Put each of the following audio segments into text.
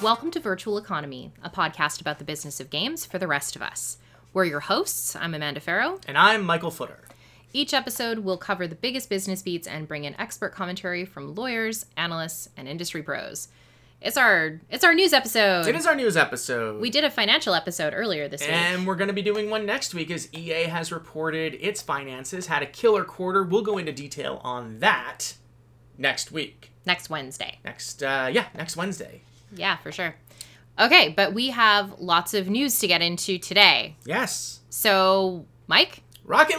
Welcome to Virtual Economy, a podcast about the business of games for the rest of us. We're your hosts. I'm Amanda Farrow. And I'm Michael Footer. Each episode will cover the biggest business beats and bring in expert commentary from lawyers, analysts, and industry pros. It's our news episode. It is our news episode. We did a financial episode earlier this week. And we're going to be doing one next week as EA has reported its finances, had a killer quarter. We'll go into detail on that next week. Next Wednesday. Next Wednesday. Yeah, for sure. Okay, but we have lots of news to get into today. Yes. So, Mike? Rocket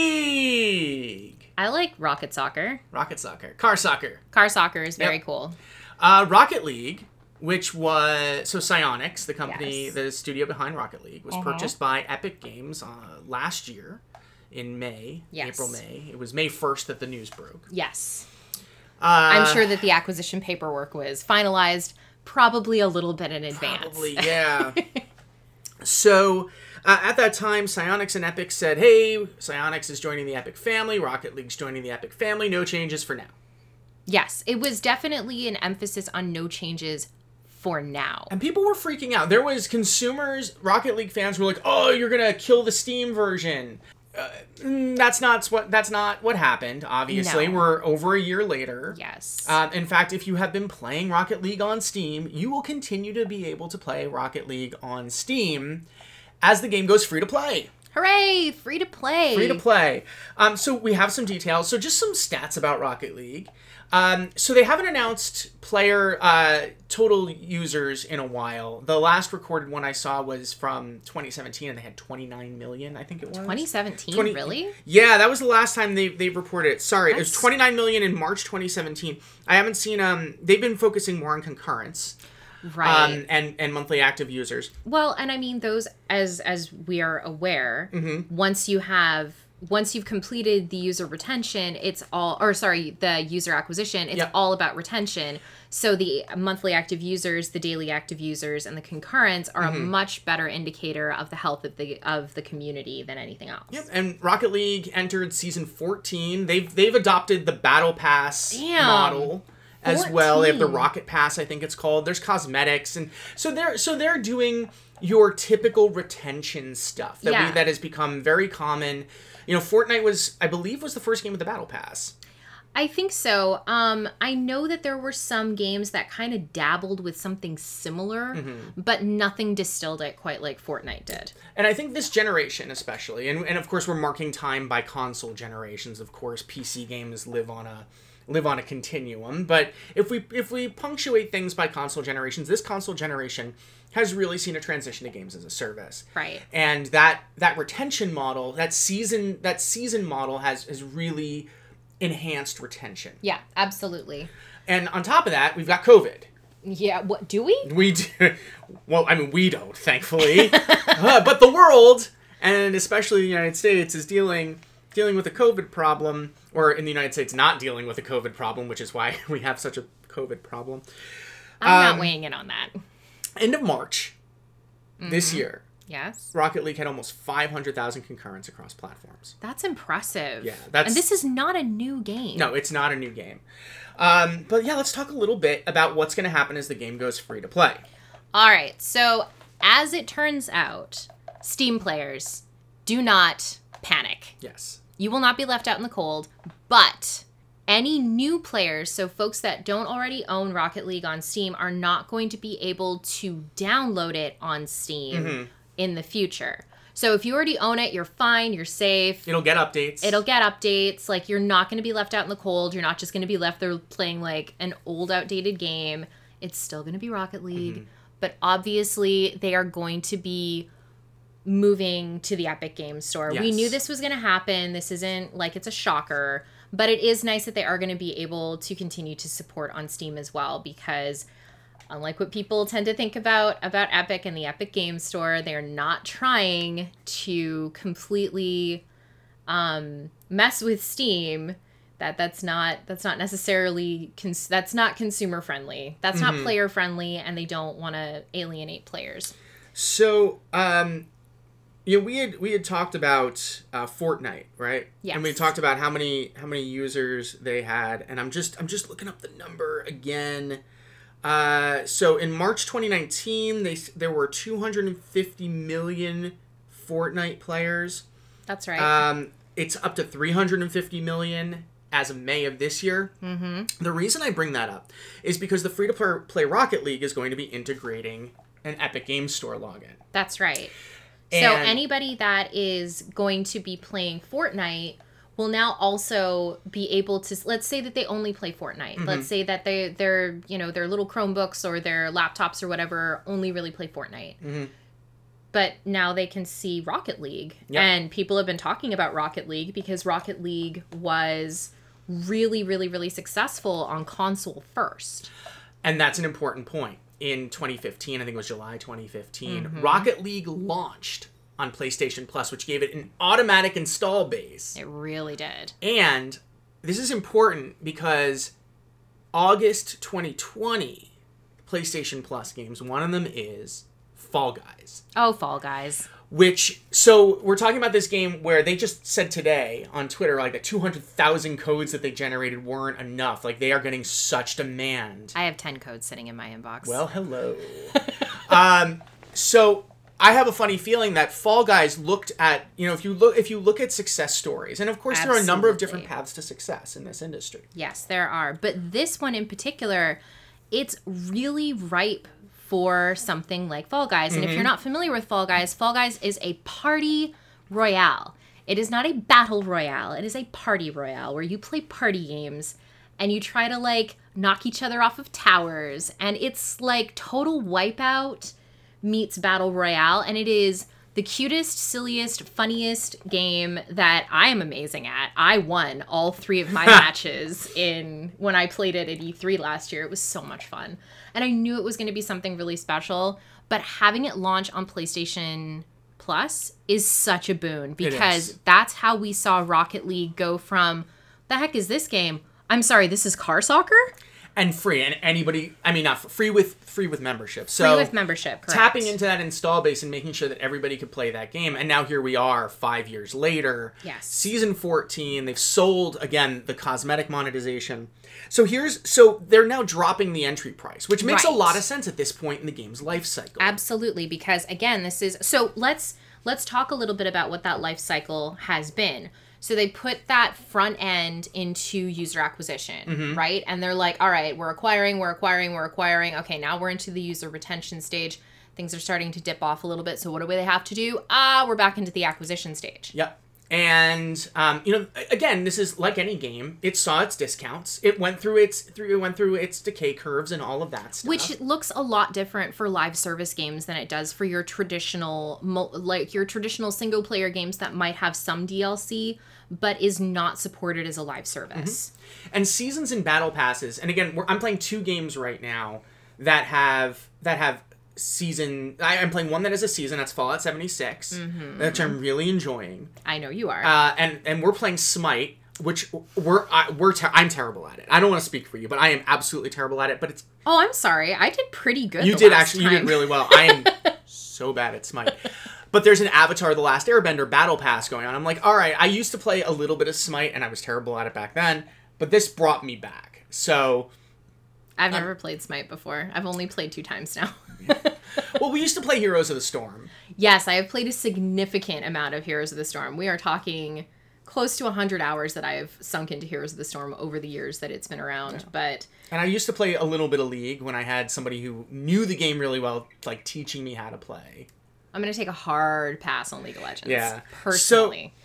League! I like Rocket Soccer. Rocket Soccer. Car Soccer. Car Soccer is very cool. Rocket League, which was... So Psyonix, the company, Yes. the studio behind Rocket League, was purchased by Epic Games last year in May. Yes. April, May. It was May 1st that the news broke. Yes. I'm sure that the acquisition paperwork was finalized probably a little bit in advance. Probably, yeah. So, at that time, Psyonix and Epic said, hey, Psyonix is joining the Epic family, Rocket League's joining the Epic family, no changes for now. Yes, it was definitely an emphasis on no changes for now. And people were freaking out. There was consumers, Rocket League fans were like, oh, you're going to kill the Steam version. That's not what happened, obviously. No. We're over a year later. Yes. In fact, if you have been playing Rocket League on Steam, you will continue to be able to play Rocket League on Steam as the game goes free to play. Hooray! Free to play. Free to play. So we have some details. So just some stats about Rocket League. So they haven't announced player total users in a while. The last recorded one I saw was from 2017, and they had 29 million, I think it was. 2017? Really? Yeah, that was the last time they reported it. Sorry, it was That's- 29 million in March 2017. I haven't seen... they've been focusing more on concurrence. Right. And monthly active users. Well, and I mean, those, as we are aware, once you've completed the user retention, the user acquisition, it's all about retention. So the monthly active users, the daily active users, and the concurrents are a much better indicator of the health of the community than anything else. Yep, and Rocket League entered season 14. They've adopted the Battle Pass model as well. They have the Rocket Pass, I think it's called. There's cosmetics, and so they're doing your typical retention stuff that has become very common. You know, Fortnite I believe was the first game with the Battle Pass. I think so. I know that there were some games that kind of dabbled with something similar, but nothing distilled it quite like Fortnite did. And I think this generation especially, and of course we're marking time by console generations. Of course, PC games live on a continuum. But if we punctuate things by console generations, this console generation has really seen a transition to games as a service. Right. And that retention model, that season model has really enhanced retention. Yeah, absolutely. And on top of that, we've got COVID. Yeah, what do we? We do. Well, I mean, we don't, thankfully. But the world, and especially the United States, is dealing with a COVID problem, or in the United States, not dealing with a COVID problem, which is why we have such a COVID problem. I'm not weighing in on that. End of March this year, Yes. Rocket League had almost 500,000 concurrents across platforms. That's impressive. Yeah, and this is not a new game. No, it's not a new game. But yeah, let's talk a little bit about what's going to happen as the game goes free to play. All right. So, as it turns out, Steam players, do not panic. Yes. You will not be left out in the cold, but any new players, so folks that don't already own Rocket League on Steam, are not going to be able to download it on Steam in the future. So if you already own it, you're fine, you're safe. It'll get updates. Like, you're not going to be left out in the cold. You're not just going to be left there playing, like, an old, outdated game. It's still going to be Rocket League. But obviously, they are going to be moving to the Epic Games Store. Yes. We knew this was going to happen. This isn't like it's a shocker. But it is nice that they are going to be able to continue to support on Steam as well, because unlike what people tend to think about Epic and the Epic Games Store, they're not trying to completely mess with Steam. That's not necessarily that's not consumer friendly. That's not player friendly, and they don't want to alienate players. So, we had talked about Fortnite, right? Yes. And we talked about how many users they had, and I'm just looking up the number again. So in March 2019, there were 250 million Fortnite players. That's right. It's up to 350 million as of May of this year. The reason I bring that up is because the free-to-play Rocket League is going to be integrating an Epic Games Store login. That's right. So anybody that is going to be playing Fortnite will now also be able to, let's say that they only play Fortnite. Let's say that their little Chromebooks or their laptops or whatever only really play Fortnite. But now they can see Rocket League. Yep. And people have been talking about Rocket League because Rocket League was really, really, really successful on console first. And that's an important point. In 2015, I think it was July 2015, Rocket League launched on PlayStation Plus, which gave it an automatic install base. It really did. And this is important because August 2020, PlayStation Plus games, one of them is Fall Guys. Oh, Fall Guys. So we're talking about this game where they just said today on Twitter, like, the 200,000 codes that they generated weren't enough. Like, they are getting such demand. I have 10 codes sitting in my inbox. Well, hello. So I have a funny feeling that Fall Guys looked at, if you look at success stories, and of course there are a number of different paths to success in this industry. Yes, there are. But this one in particular, it's really ripe for something like Fall Guys. And if you're not familiar with Fall Guys is a party royale. It is not a battle royale. It is a party royale where you play party games and you try to, like, knock each other off of towers. And it's like Total Wipeout meets battle royale. And it is the cutest, silliest, funniest game that I am amazing at. I won all 3 of my matches when I played it at E3 last year. It was so much fun. And I knew it was going to be something really special, but having it launch on PlayStation Plus is such a boon because that's how we saw Rocket League go from, the heck is this game? I'm sorry, this is car soccer? And free, and anybody, I mean, not free with membership. So free with membership, correct. Tapping into that install base and making sure that everybody could play that game. And now here we are 5 years later. Yes. Season 14, they've sold, again, the cosmetic monetization. So they're now dropping the entry price, which makes a lot of sense at this point in the game's life cycle. Absolutely, because again, this is, so let's talk a little bit about what that life cycle has been. So they put that front end into user acquisition, right? And they're like, all right, we're acquiring. Okay, now we're into the user retention stage. Things are starting to dip off a little bit. So what do they have to do? We're back into the acquisition stage. Yep. And again, this is like any game. It saw its discounts. It went through its decay curves and all of that stuff. Which looks a lot different for live service games than it does for your traditional single player games that might have some DLC but is not supported as a live service. And seasons and battle passes. And again, I'm playing 2 games right now that have season. I'm playing one that has a season. That's Fallout 76, which I'm really enjoying. I know you are. And we're playing Smite, which I'm terrible at it. I don't want to speak for you, but I am absolutely terrible at it. But it's. Oh, I'm sorry. I did pretty good. You did actually. You did really well. I am so bad at Smite. But there's an Avatar: The Last Airbender battle pass going on. I'm like, all right. I used to play a little bit of Smite, and I was terrible at it back then. But this brought me back. So. I've never played Smite before. I've only played 2 times now. Well, we used to play Heroes of the Storm. Yes, I have played a significant amount of Heroes of the Storm. We are talking close to 100 hours that I have sunk into Heroes of the Storm over the years that it's been around. Yeah. And I used to play a little bit of League when I had somebody who knew the game really well, like teaching me how to play. I'm going to take a hard pass on League of Legends. Yeah. Personally.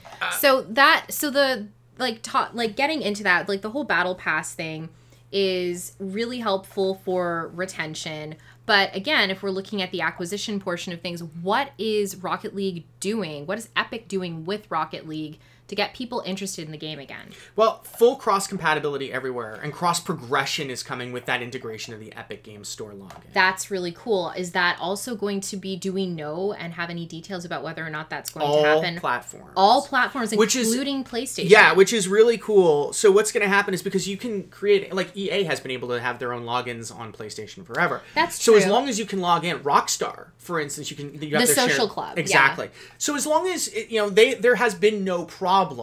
Getting into that, like the whole battle pass thing is really helpful for retention. But again, if we're looking at the acquisition portion of things, what is Rocket League doing? What is Epic doing with Rocket League to get people interested in the game again? Well, full cross-compatibility everywhere, and cross-progression is coming with that integration of the Epic Games Store login. That's really cool. Is that also going to be, do we know and have any details about whether or not that's going to happen? All platforms, including PlayStation. Yeah, which is really cool. So what's going to happen is because you can create, like EA has been able to have their own logins on PlayStation forever. That's true. So as long as you can log in, Rockstar, for instance, you have the social club. Exactly. Yeah. So as long as there has been no problem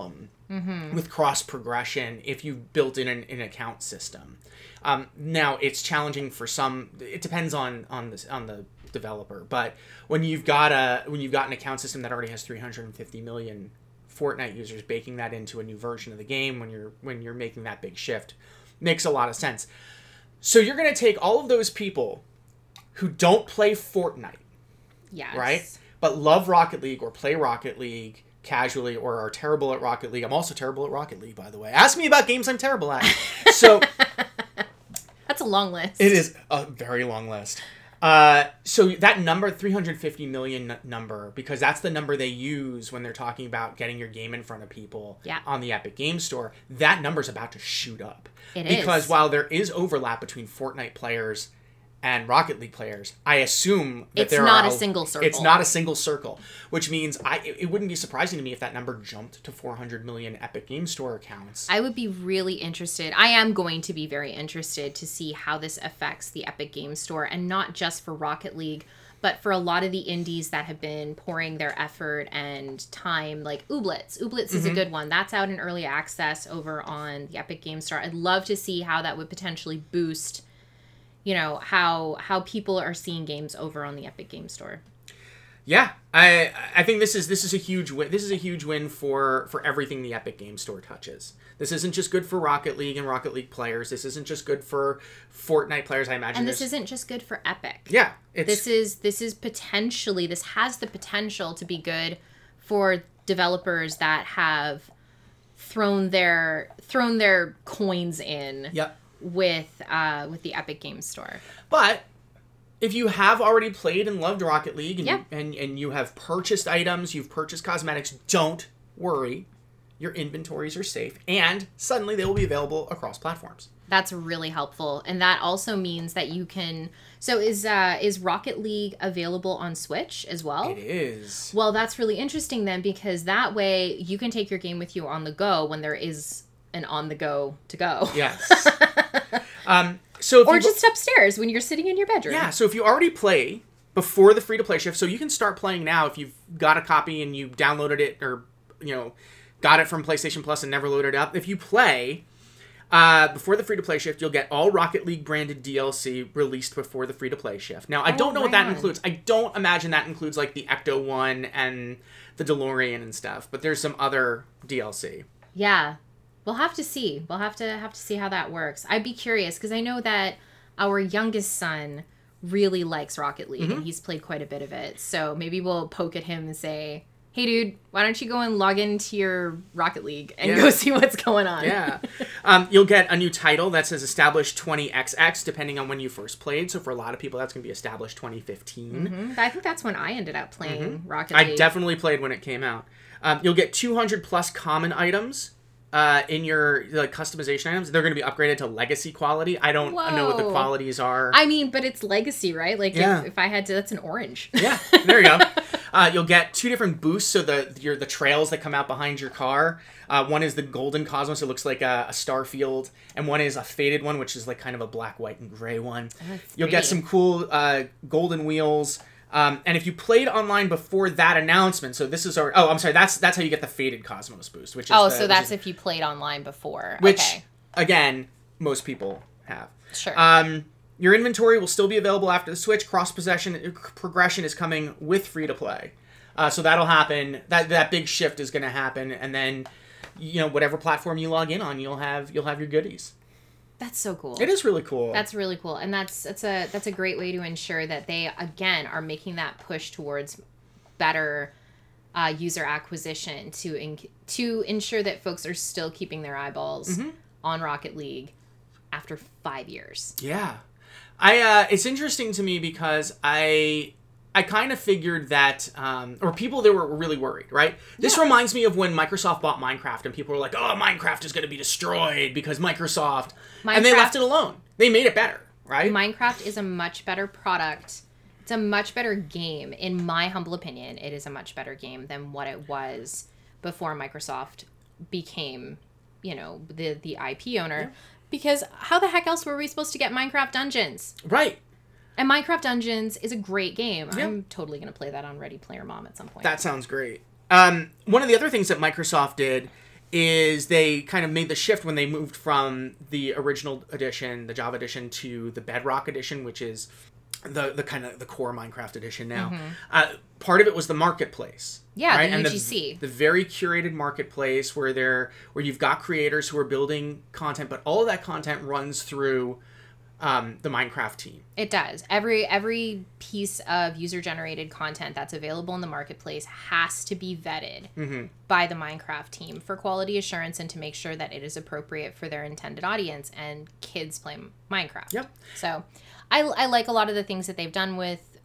with cross progression if you built in an account system. Now it's challenging for some. It depends on the developer, but when you've got an account system that already has 350 million Fortnite users, baking that into a new version of the game when you're making that big shift makes a lot of sense. So you're going to take all of those people who don't play Fortnite, yes, right, but love Rocket League or play Rocket League casually or are terrible at Rocket League. I'm also terrible at Rocket League, by the way. Ask me about games I'm terrible at. So that's a long list. It is a very long list. So that number, 350 million number, because that's the number they use when they're talking about getting your game in front of people on the Epic Games Store, that number's about to shoot up. Because while there is overlap between Fortnite players and Rocket League players, I assume that it's not a single circle. It's not a single circle, which means it wouldn't be surprising to me if that number jumped to 400 million Epic Games Store accounts. I would be really interested. I am going to be very interested to see how this affects the Epic Games Store, and not just for Rocket League, but for a lot of the indies that have been pouring their effort and time, like Ooblets. Ooblets is a good one. That's out in early access over on the Epic Games Store. I'd love to see how that would potentially boost, how people are seeing games over on the Epic Games Store. Yeah, I think this is a huge win. This is a huge win for everything the Epic Games Store touches. This isn't just good for Rocket League and Rocket League players. This isn't just good for Fortnite players, I imagine. And this isn't just good for Epic. Yeah, this has the potential to be good for developers that have thrown their coins in. Yep. With the Epic Games Store. But if you have already played and loved Rocket League and you have purchased items, you've purchased cosmetics, don't worry. Your inventories are safe, and suddenly they will be available across platforms. That's really helpful, and that also means that you can. So is Rocket League available on Switch as well? It is. Well, that's really interesting then, because that way you can take your game with you on the go when there is an on the go to go. Yes. So just upstairs when you're sitting in your bedroom. Yeah. So if you already play before the free to play shift, so you can start playing now if you've got a copy and you downloaded it or got it from PlayStation Plus and never loaded it up. If you play before the free to play shift, you'll get all Rocket League branded DLC released before the free to play shift. Now I don't know what that includes. I don't imagine that includes like the Ecto one and the DeLorean and stuff. But there's some other DLC. Yeah. We'll have to see. We'll have to see how that works. I'd be curious because I know that our youngest son really likes Rocket League and he's played quite a bit of it. So maybe we'll poke at him and say, "Hey, dude, why don't you go and log into your Rocket League and go see what's going on?" Yeah. You'll get a new title that says Established 20XX, depending on when you first played. So for a lot of people, that's going to be Established 2015. I think that's when I ended up playing Rocket League. I definitely played when it came out. You'll get 200 plus common items. In your customization items, they're going to be upgraded to legacy quality. I don't know what the qualities are. I mean, but it's legacy, right? Like if I had to, that's an orange. Yeah, there you go. You'll get 2 different boosts, so the trails that come out behind your car. One is the golden cosmos, it looks like a star field, and one is a faded one, which is like kind of a black, white, and gray one. You'll get some cool golden wheels. And if you played online before that announcement, so this is that's how you get the faded Cosmos boost, which is that's if you played online before. Which, again, most people have. Sure. Your inventory will still be available after the Switch. Progression is coming with free to play. So that'll happen. That big shift is going to happen, and then whatever platform you log in on, you'll have your goodies. That's so cool. It is really cool. That's really cool. And that's a great way to ensure that they, again, are making that push towards better user acquisition to ensure that folks are still keeping their eyeballs on Rocket League after 5 years. Yeah. It's interesting to me because I kind of figured that, or people that were really worried, right? This reminds me of when Microsoft bought Minecraft and people were like, "Oh, Minecraft is going to be destroyed because Microsoft," and they left it alone. They made it better, right? Minecraft is a much better product. It's a much better game. In my humble opinion, it is a much better game than what it was before Microsoft became, the IP owner. Yeah. Because how the heck else were we supposed to get Minecraft Dungeons? Right. And Minecraft Dungeons is a great game. Yeah. I'm totally going to play that on Ready Player Mom at some point. That sounds great. One of the other things that Microsoft did is they kind of made the shift when they moved from the original edition, the Java edition, to the Bedrock edition, which is the kind of the core Minecraft edition now. Part of it was the marketplace. Yeah, right? the and UGC. The very curated marketplace where you've got creators who are building content, but all of that content runs through the Minecraft team. It does. Every piece of user-generated content that's available in the marketplace has to be vetted by the Minecraft team for quality assurance and to make sure that it is appropriate for their intended audience, and kids play Minecraft. Yep. So I like a lot of the things that they've done with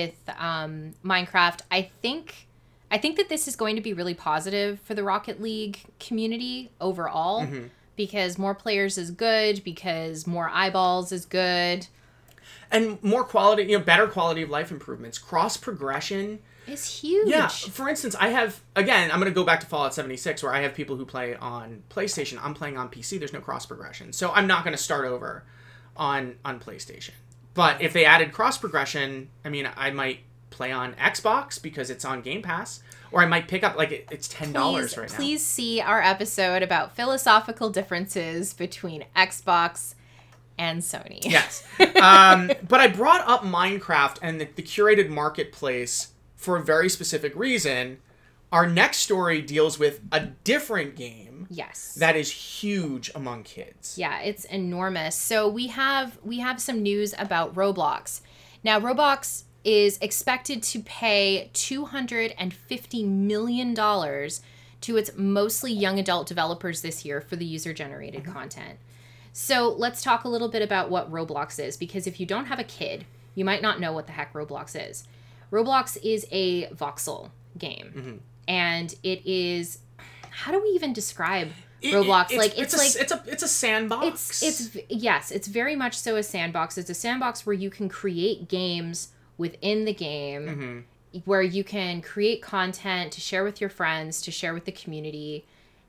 Minecraft. I think that this is going to be really positive for the Rocket League community overall. Because more players is good, because more eyeballs is good. And more quality, better quality of life improvements. Cross progression is huge. Yeah. For instance, I'm going to go back to Fallout 76, where I have people who play on PlayStation. I'm playing on PC. There's no cross progression. So I'm not going to start over on PlayStation. But if they added cross progression, I might play on Xbox because it's on Game Pass. Or I might pick up, it's $10 right now. Please see our episode about philosophical differences between Xbox and Sony. Yes. But I brought up Minecraft and the curated marketplace for a very specific reason. Our next story deals with a different game. Yes. That is huge among kids. Yeah, it's enormous. So we have some news about Roblox. Now, Roblox is expected to pay $250 million to its mostly young adult developers this year for the user-generated content. So let's talk a little bit about what Roblox is, because if you don't have a kid, you might not know what the heck Roblox is. Roblox is a voxel game, and it is... How do we even describe Roblox? It's a sandbox. It's very much so a sandbox. It's a sandbox where you can create games within the game, where you can create content to share with your friends, to share with the community,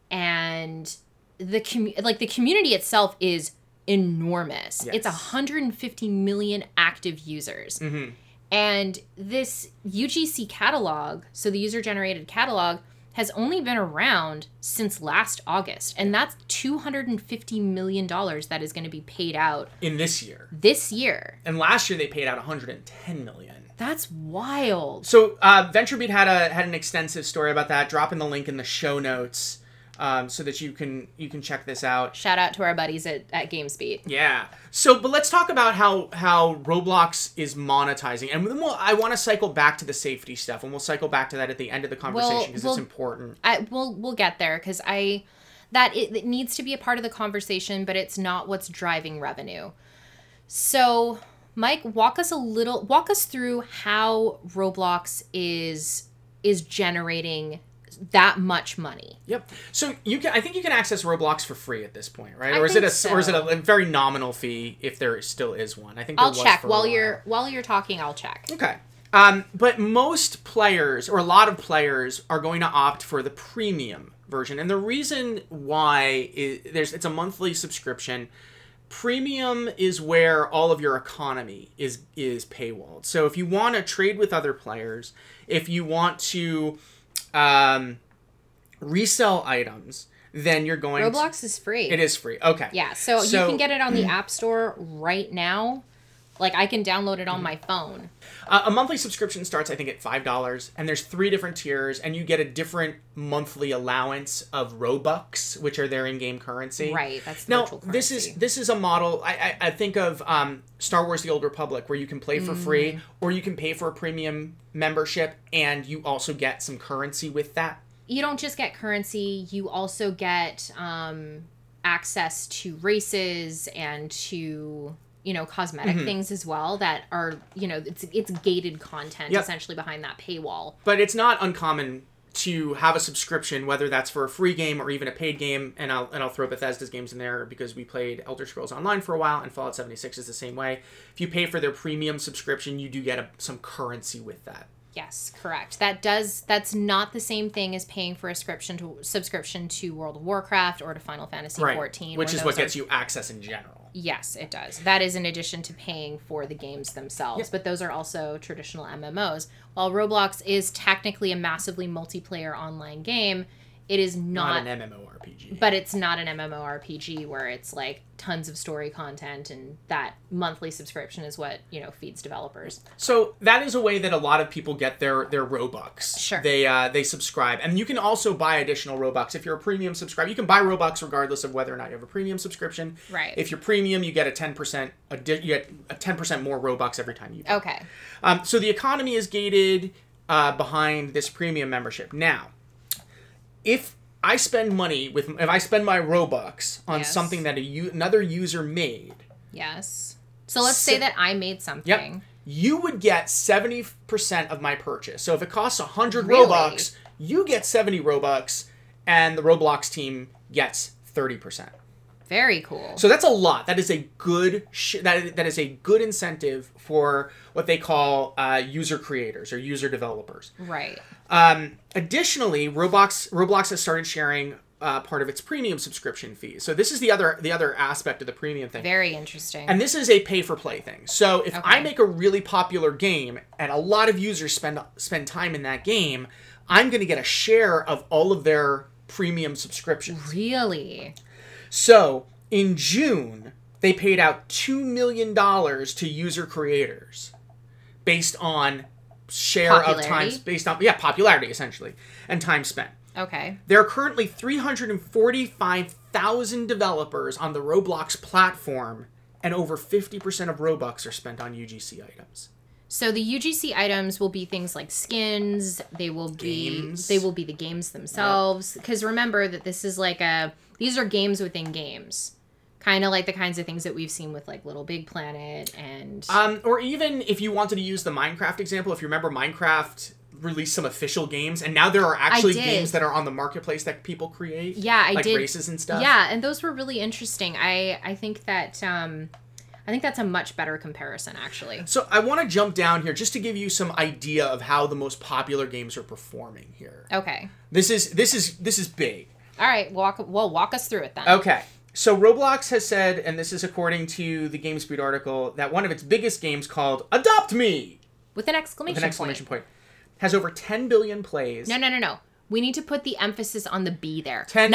and the community itself is enormous. Yes. It's 150 million active users. And this UGC catalog, so the user-generated catalog, has only been around since last August. And that's $250 million that is going to be paid out. In this year. And last year they paid out $110 million. That's wild. So VentureBeat had an extensive story about that. Dropping the link in the show notes so that you can check this out. Shout out to our buddies at GamesBeat. Yeah. So, but let's talk about how Roblox is monetizing, and then I want to cycle back to the safety stuff, and we'll cycle back to that at the end of the conversation because it's important. We'll get there because it needs to be a part of the conversation, but it's not what's driving revenue. So, Mike, walk us through how Roblox is generating that much money. Yep. So I think you can access Roblox for free at this point, right? Or is it a very nominal fee if there still is one? I think I'll check while you're talking. I'll check. Okay. But most players, or a lot of players, are going to opt for the premium version, and the reason why is it's a monthly subscription. Premium is where all of your economy is paywalled. So if you want to trade with other players, if you want to resell items, then you're going Roblox is free. It is free. Okay. Yeah, so you can get it on the App Store right now. I can download it on my phone. A monthly subscription starts, I think, at $5, and there's 3 different tiers, and you get a different monthly allowance of Robux, which are their in-game currency. Right, that's the virtual currency. This is a model, I think of Star Wars The Old Republic, where you can play for free, or you can pay for a premium membership, and you also get some currency with that. You don't just get currency, you also get access to races and to... cosmetic things as well that are, it's gated content essentially behind that paywall. But it's not uncommon to have a subscription, whether that's for a free game or even a paid game, and I'll throw Bethesda's games in there because we played Elder Scrolls Online for a while, and Fallout 76 is the same way. If you pay for their premium subscription, you do get some currency with that. Yes, correct. That's not the same thing as paying for a subscription to World of Warcraft or to Final Fantasy XIV. Which is what gets you access in general. Yes, it does. That is in addition to paying for the games themselves. Yep. But those are also traditional MMOs. While Roblox is technically a massively multiplayer online game, It is not an MMORPG. But it's not an MMORPG where it's like tons of story content and that monthly subscription is what, feeds developers. So that is a way that a lot of people get their Robux. Sure. They subscribe. And you can also buy additional Robux. If you're a premium subscriber, you can buy Robux regardless of whether or not you have a premium subscription. Right. If you're premium, you get a 10% more Robux every time you buy. Okay. So the economy is gated behind this premium membership. Now, if I spend my Robux on something that another user made. Yes. So let's say that I made something. Yep. You would get 70% of my purchase. So if it costs 100 Really? Robux, you get 70 Robux, and the Roblox team gets 30%. Very cool. So that's a lot. That is a good that is a good incentive for what they call user creators or user developers. Right. Additionally, Roblox has started sharing part of its premium subscription fees. So this is the other aspect of the premium thing. Very interesting. And this is a pay-for-play thing. So if I make a really popular game and a lot of users spend time in that game, I'm going to get a share of all of their premium subscriptions. Really? So in June, they paid out $2 million to user creators based on share of time, based on popularity essentially, and time spent. Okay. There are currently 345,000 developers on the Roblox platform, and over 50% of Robux are spent on UGC items. So the UGC items will be things like skins. They will be the games themselves. Because remember that this is these are games within games, kind of like the kinds of things that we've seen with like Little Big Planet and. Or even if you wanted to use the Minecraft example, if you remember Minecraft released some official games, and now there are actually games that are on the marketplace that people create. Yeah, I did. Like races and stuff. Yeah, and those were really interesting. I think that. I think that's a much better comparison, actually. So I want to jump down here just to give you some idea of how the most popular games are performing here. Okay. This is big. All right, walk us through it then. Okay. So Roblox has said, and this is according to the GameSpeed article, that one of its biggest games called Adopt Me! With an exclamation point. Has over 10 billion plays. No. We need to put the emphasis on the B there. 10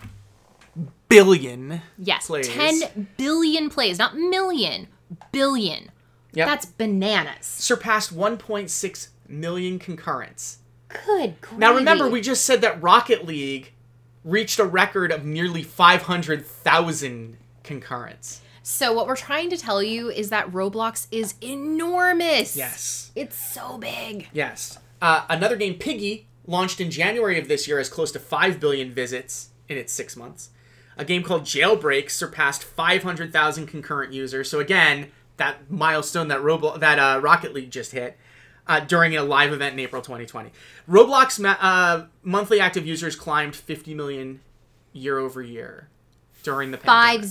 billion plays. 10 billion plays, not million, billion. Yep. That's bananas. Surpassed 1.6 million concurrents. Good gravy. Now remember, we just said that Rocket League reached a record of nearly 500,000 concurrents. So what we're trying to tell you is that Roblox is enormous. Yes. It's so big. Yes. Another game, Piggy, launched in January of this year, has close to 5 billion visits in its 6 months. A game called Jailbreak surpassed 500,000 concurrent users. So again, that milestone that Rocket League just hit during a live event in April 2020. Roblox monthly active users climbed 50 million year over year during the pandemic.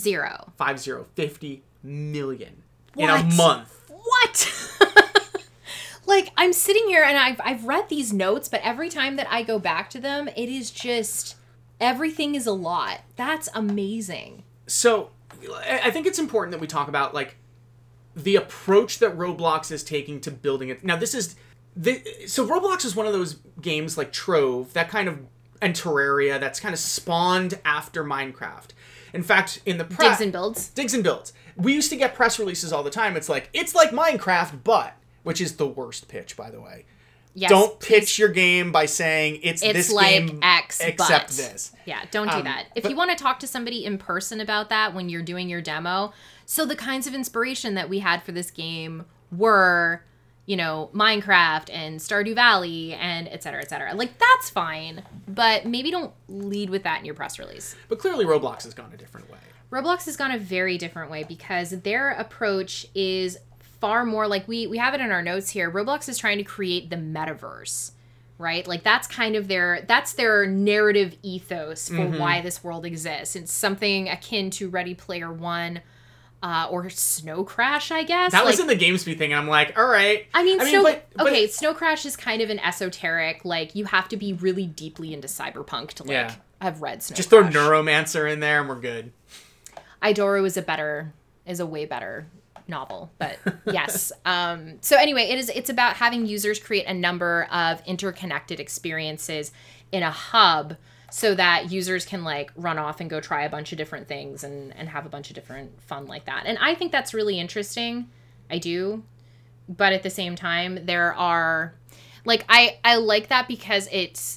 50 million in a month. What? Like, I'm sitting here and I've read these notes, but every time that I go back to them, it is just... everything is a lot. That's amazing. So, I think it's important that we talk about, like, the approach that Roblox is taking to building it. Now, so Roblox is one of those games like Trove, that kind of, and Terraria, that's kind of spawned after Minecraft. In fact, in the Digs and Builds. We used to get press releases all the time. It's like Minecraft, but, which is the worst pitch, by the way. Yes, don't pitch your game by saying it's this like game X, except but. this. Yeah, don't do that. If you want to talk to somebody in person about that when you're doing your demo, so the kinds of inspiration that we had for this game were, Minecraft and Stardew Valley and et cetera, et cetera. Like, that's fine, but maybe don't lead with that in your press release. But clearly Roblox has gone a different way. Roblox has gone a very different way because their approach is far more like we have it in our notes here. Roblox is trying to create the metaverse, right? Like that's kind of their narrative ethos for why this world exists. It's something akin to Ready Player One or Snow Crash, I guess. That was in the GameSpeed thing, and I'm like, all right. Snow Crash is kind of an esoteric, like you have to be really deeply into cyberpunk to have read Snow Crash. Just throw Neuromancer in there and we're good. Idoro is a way better novel, but yes. So anyway, it's about having users create a number of interconnected experiences in a hub so that users can like run off and go try a bunch of different things and have a bunch of different fun like that. And I think that's really interesting. I do. But at the same time, there are like, I like that because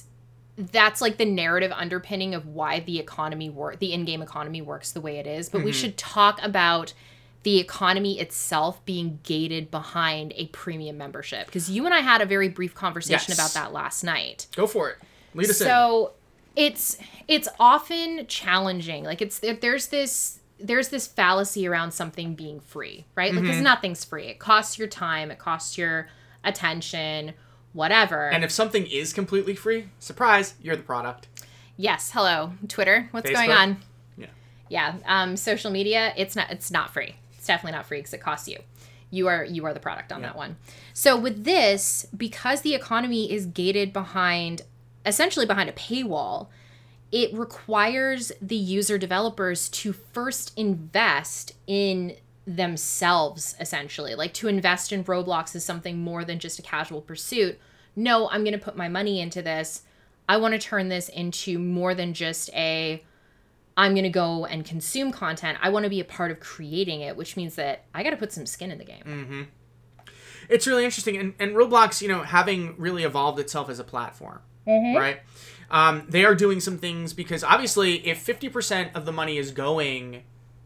that's like the narrative underpinning of why the in-game economy works the way it is. But we should talk about the economy itself being gated behind a premium membership, because you and I had a very brief conversation about that last night. Go for it. Lead us in. So it's often challenging. Like there's this fallacy around something being free, right? Because nothing's free. It costs your time, it costs your attention, whatever. And if something is completely free, surprise, you're the product. Yes. Hello, Twitter. What's Facebook? going on? Yeah. Social media. It's not free. It's definitely not free because it costs you. You are the product on that one. So with this, because the economy is gated essentially behind a paywall, it requires the user developers to first invest in themselves, essentially. Like, to invest in Roblox is something more than just a casual pursuit. No, I'm going to put my money into this. I want to turn this into more than just I'm going to go and consume content. I want to be a part of creating it, which means that I got to put some skin in the game. Mm-hmm. It's really interesting. And Roblox, having really evolved itself as a platform, right? They are doing some things because obviously if 50% of the money is going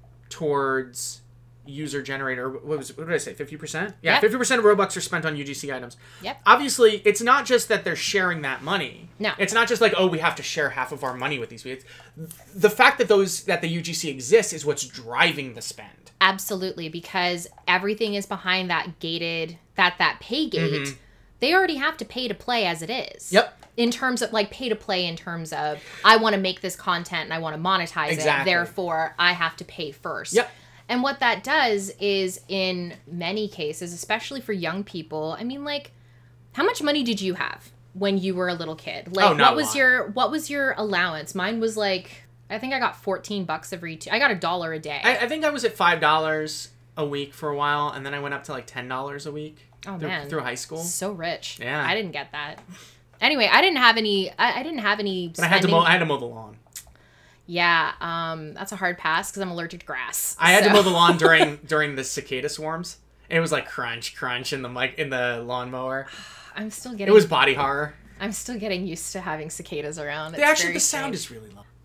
towards user generator, what did I say? 50%? Yeah, yep. 50% of Robux are spent on UGC items. Yep. Obviously, it's not just that they're sharing that money. No. It's not just like, we have to share half of our money with these people. The fact that the UGC exists is what's driving the spend. Absolutely, because everything is behind that gated, that pay gate. They already have to pay to play as it is. Yep. In terms of, like, pay to play in terms of, I want to make this content and I want to monetize it. Therefore, I have to pay first. Yep. And what that does is, in many cases, especially for young people, I mean, like, how much money did you have when you were a little kid? Like, what was your allowance? Mine was like, I think I got $14 I got $1 a day. I think I was at $5 a week for a while, and then I went up to like $10 a week. Oh, man. Through high school. So rich. Yeah. I didn't get that. Anyway, I didn't have any But I had to mow the lawn. Yeah, that's a hard pass because I'm allergic to grass. I had to mow the lawn during the cicada swarms. And it was like crunch in the lawnmower. I'm still getting. It was body horror. I'm still getting used to having cicadas around. The sound is really low.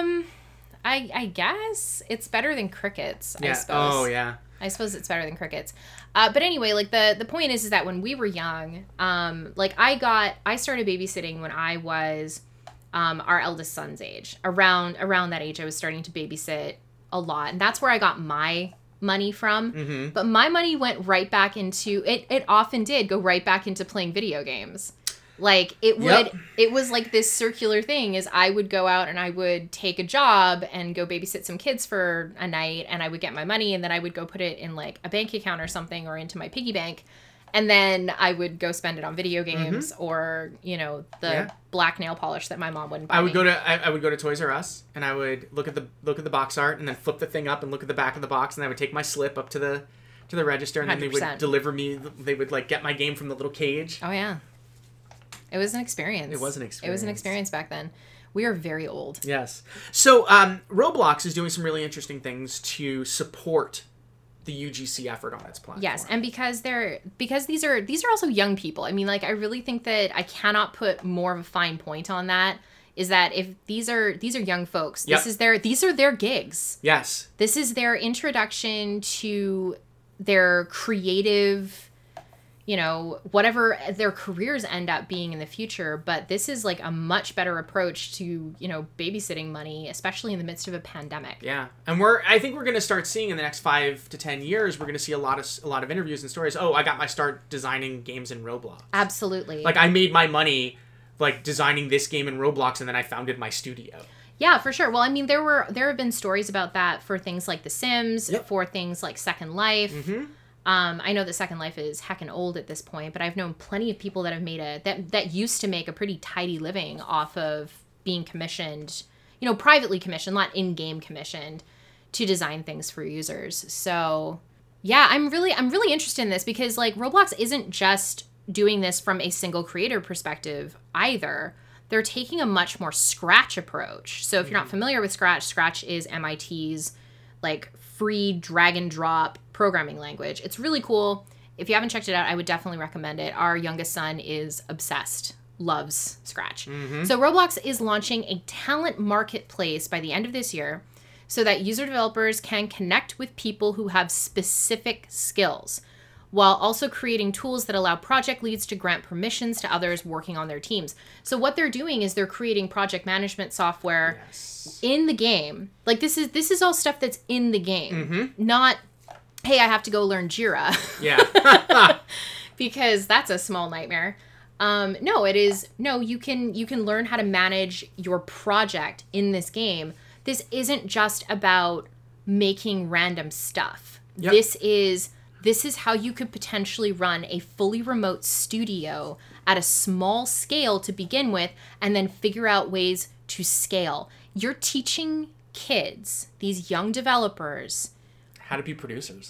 I guess it's better than crickets. Yeah. I suppose. Oh yeah. I suppose it's better than crickets. But anyway, like the point is that when we were young, like I started babysitting when I was our eldest son's age. Around that age, I was starting to babysit a lot, and that's where I got my money from. But my money went right back into it often did go right back into playing video games. Like it was like this circular thing is I would go out and I would take a job and go babysit some kids for a night, and I would get my money, and then I would go put it in like a bank account or something, or into my piggy bank. And then I would go spend it on video games or, the black nail polish that my mom wouldn't buy. I would go to Toys R Us, and I would look at the box art, and then flip the thing up and look at the back of the box, and I would take my slip up to the register, and 100%. Then they would deliver me. They would like get my game from the little cage. Oh yeah, it was an experience. It was an experience. It was an experience back then. We are very old. Yes. So Roblox is doing some really interesting things to support the UGC effort on its platform. Yes, and because these are also young people. I mean, like, I really think that I cannot put more of a fine point on that. Is that if these are young folks, these are their gigs. Yes. This is their introduction to their creative, whatever their careers end up being in the future. But this is like a much better approach to, babysitting money, especially in the midst of a pandemic. Yeah. And I think we're going to start seeing in the next 5 to 10 years, we're going to see a lot of interviews and stories. Oh, I got my start designing games in Roblox. Absolutely. Like I made my money like designing this game in Roblox, and then I founded my studio. Yeah, for sure. Well, I mean, there have been stories about that for things like The Sims, for things like Second Life. I know that Second Life is heckin' old at this point, but I've known plenty of people that have made that used to make a pretty tidy living off of being commissioned, privately commissioned, not in-game commissioned, to design things for users. So, yeah, I'm really interested in this because like Roblox isn't just doing this from a single creator perspective either. they're taking a much more Scratch approach. So if you're not familiar with Scratch, Scratch is MIT's like free drag and drop programming language. It's really cool. If you haven't checked it out, I would definitely recommend it. Our youngest son is obsessed, loves Scratch. So Roblox is launching a talent marketplace by the end of this year so that user developers can connect with people who have specific skills, while also creating tools that allow project leads to grant permissions to others working on their teams. So what they're doing is they're creating project management software in the game. Like this is all stuff that's in the game, not, hey, I have to go learn Jira. Yeah. Because that's a small nightmare. No, you can learn how to manage your project in this game. This isn't just about making random stuff. Yep. This is how you could potentially run a fully remote studio at a small scale to begin with, and then figure out ways to scale. You're teaching kids, these young developers, how to be producers.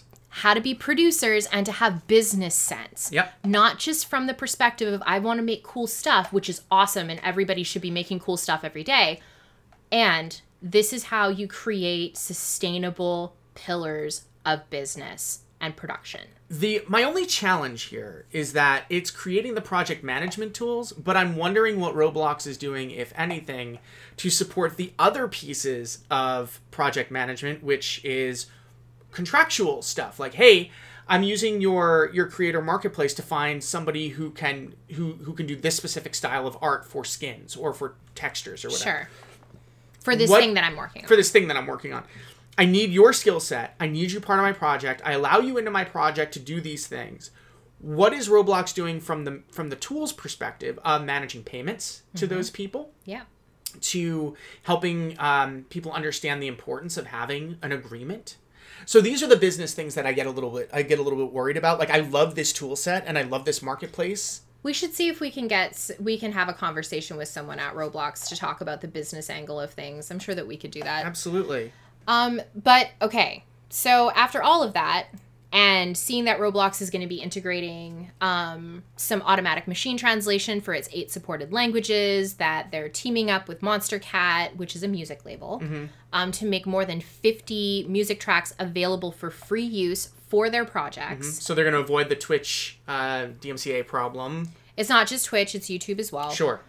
And to have business sense. Yep. Not just from the perspective of, I want to make cool stuff, which is awesome, and everybody should be making cool stuff every day. And this is how you create sustainable pillars of business and production. My only challenge here is that it's creating the project management tools, but I'm wondering what Roblox is doing, if anything, to support the other pieces of project management, which is contractual stuff. Like, hey, I'm using your creator marketplace to find somebody who can do this specific style of art for skins or for textures or whatever. Sure. For this thing that I'm working on. I need your skill set. I need you part of my project. I allow you into my project to do these things. What is Roblox doing from the tools perspective of managing payments to those people? Yeah. To helping people understand the importance of having an agreement. So these are the business things that I get a little bit worried about. Like, I love this tool set and I love this marketplace. We should see if we can have a conversation with someone at Roblox to talk about the business angle of things. I'm sure that we could do that. Absolutely. But okay, so after all of that, and seeing that Roblox is going to be integrating some automatic machine translation for its 8 supported languages, that they're teaming up with Monstercat, which is a music label, to make more than 50 music tracks available for free use for their projects. So they're going to avoid the Twitch DMCA problem. It's not just Twitch, it's YouTube as well. Sure.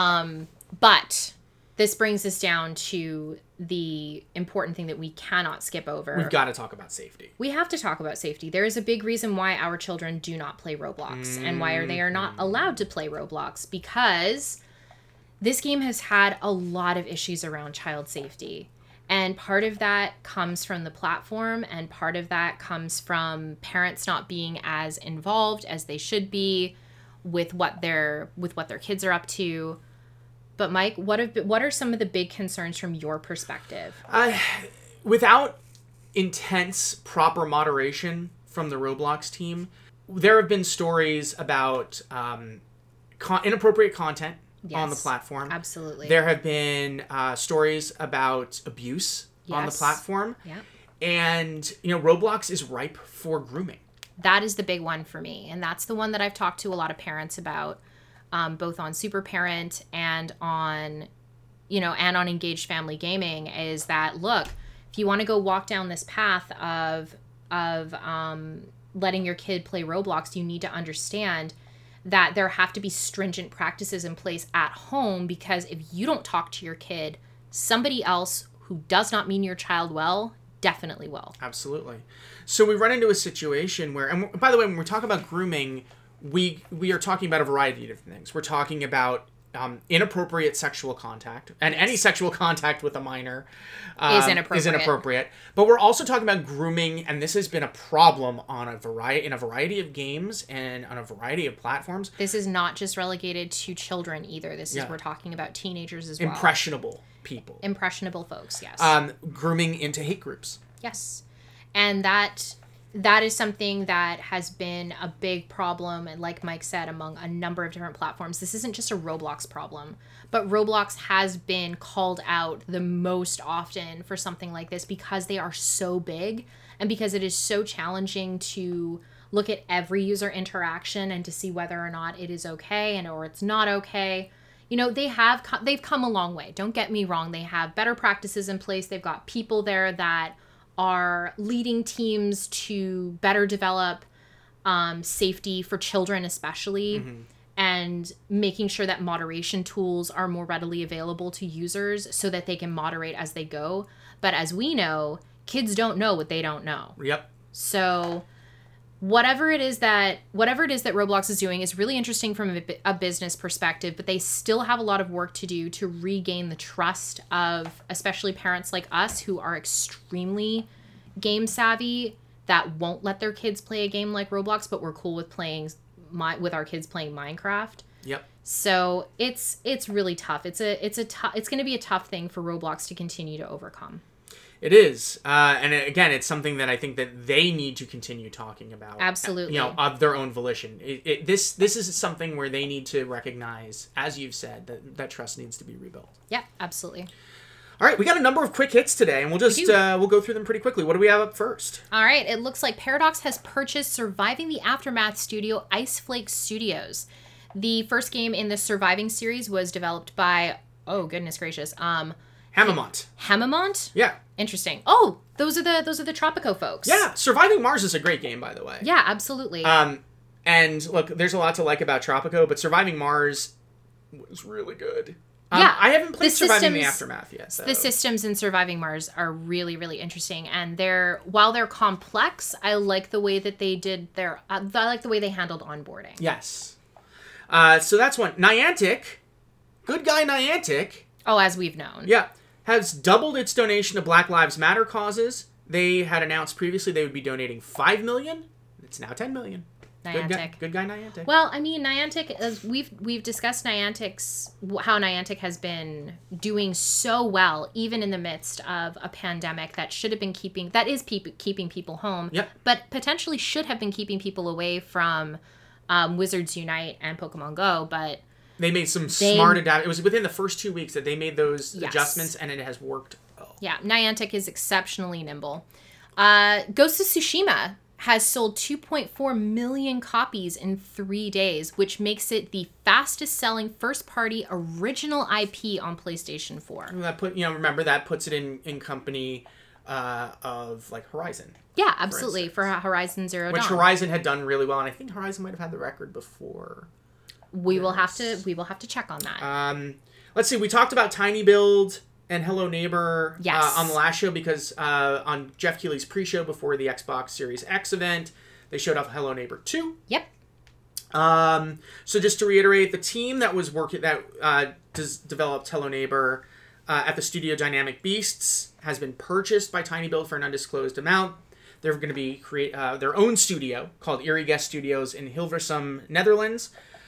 But this brings us down to the important thing that we cannot skip over. We've got to talk about safety. We have to talk about safety. There is a big reason why our children do not play Roblox and why they are not allowed to play Roblox, because this game has had a lot of issues around child safety. And part of that comes from the platform, and part of that comes from parents not being as involved as they should be with what their kids are up to. But Mike, what are some of the big concerns from your perspective? Without intense, proper moderation from the Roblox team, there have been stories about inappropriate content on the platform. Absolutely. There have been stories about abuse on the platform. Yeah. And, Roblox is ripe for grooming. That is the big one for me. And that's the one that I've talked to a lot of parents about. Both on Super Parent and on Engaged Family Gaming, is that, look, if you want to go walk down this path of letting your kid play Roblox, you need to understand that there have to be stringent practices in place at home, because if you don't talk to your kid, somebody else who does not mean your child well definitely will. Absolutely. So we run into a situation where, and by the way, when we're talking about grooming, we are talking about a variety of different things. We're talking about inappropriate sexual contact, and any sexual contact with a minor is inappropriate. But we're also talking about grooming, and this has been a problem in a variety of games and on a variety of platforms. This is not just relegated to children either. We're talking about teenagers as well. Impressionable people. Impressionable folks, yes. Grooming into hate groups. Yes. And that is something that has been a big problem, and like Mike said, among a number of different platforms. This isn't just a Roblox problem, but Roblox has been called out the most often for something like this, because they are so big and because it is so challenging to look at every user interaction and to see whether or not it is okay or it's not okay. they've come a long way. Don't get me wrong. They have better practices in place. They've got people there that are leading teams to better develop safety for children especially, and making sure that moderation tools are more readily available to users so that they can moderate as they go. But as we know, kids don't know what they don't know. Yep. So whatever it is that Roblox is doing is really interesting from a business perspective, but they still have a lot of work to do to regain the trust of especially parents like us who are extremely game savvy, that won't let their kids play a game like Roblox, but we're cool with with our kids playing Minecraft. Yep. So it's really tough. It's going to be a tough thing for Roblox to continue to overcome. It is. And again, it's something that I think that they need to continue talking about. Absolutely. Of their own volition. This is something where they need to recognize, as you've said, that trust needs to be rebuilt. Yeah, absolutely. All right, we got a number of quick hits today, and we'll go through them pretty quickly. What do we have up first? All right, it looks like Paradox has purchased Surviving the Aftermath studio Iceflake Studios. The first game in the Surviving series was developed by, oh goodness gracious, Hamamont. Hamamont? Yeah. Interesting. Oh, those are the Tropico folks. Yeah, Surviving Mars is a great game, by the way. Yeah, absolutely. And look, there's a lot to like about Tropico, but Surviving Mars was really good. Yeah, I haven't played Surviving the Aftermath yet. So. The systems in Surviving Mars are really, really interesting, and while they're complex, I like the way that they did I like the way they handled onboarding. Yes. So that's one. Niantic, good guy Niantic. Oh, as we've known. Yeah, has doubled its donation to Black Lives Matter causes. They had announced previously they would be donating $5 million. It's now $10 million. Niantic. Good guy Niantic. Well, I mean, Niantic, we've discussed how Niantic has been doing so well, even in the midst of a pandemic that is keeping people home, yep. but potentially should have been keeping people away from Wizards Unite and Pokemon Go, but... They made some smart adaptations. It was within the first 2 weeks that they made those adjustments, and it has worked well. Yeah, Niantic is exceptionally nimble. Ghost of Tsushima has sold 2.4 million copies in 3 days, which makes it the fastest-selling first-party original IP on PlayStation 4. Remember that puts it in company of like Horizon. Yeah, absolutely, for Horizon Zero Dawn. Which Horizon had done really well, and I think Horizon might have had the record before. We will have to check on that. Let's see. We talked about Tiny Build and Hello Neighbor on the last show because on Jeff Keighley's pre-show before the Xbox Series X event, they showed off Hello Neighbor 2. Yep. So just to reiterate, the team that was developed Hello Neighbor at the studio Dynamic Beasts has been purchased by Tiny Build for an undisclosed amount. They're going to be create their own studio called Eerie Guest Studios in Hilversum, Netherlands.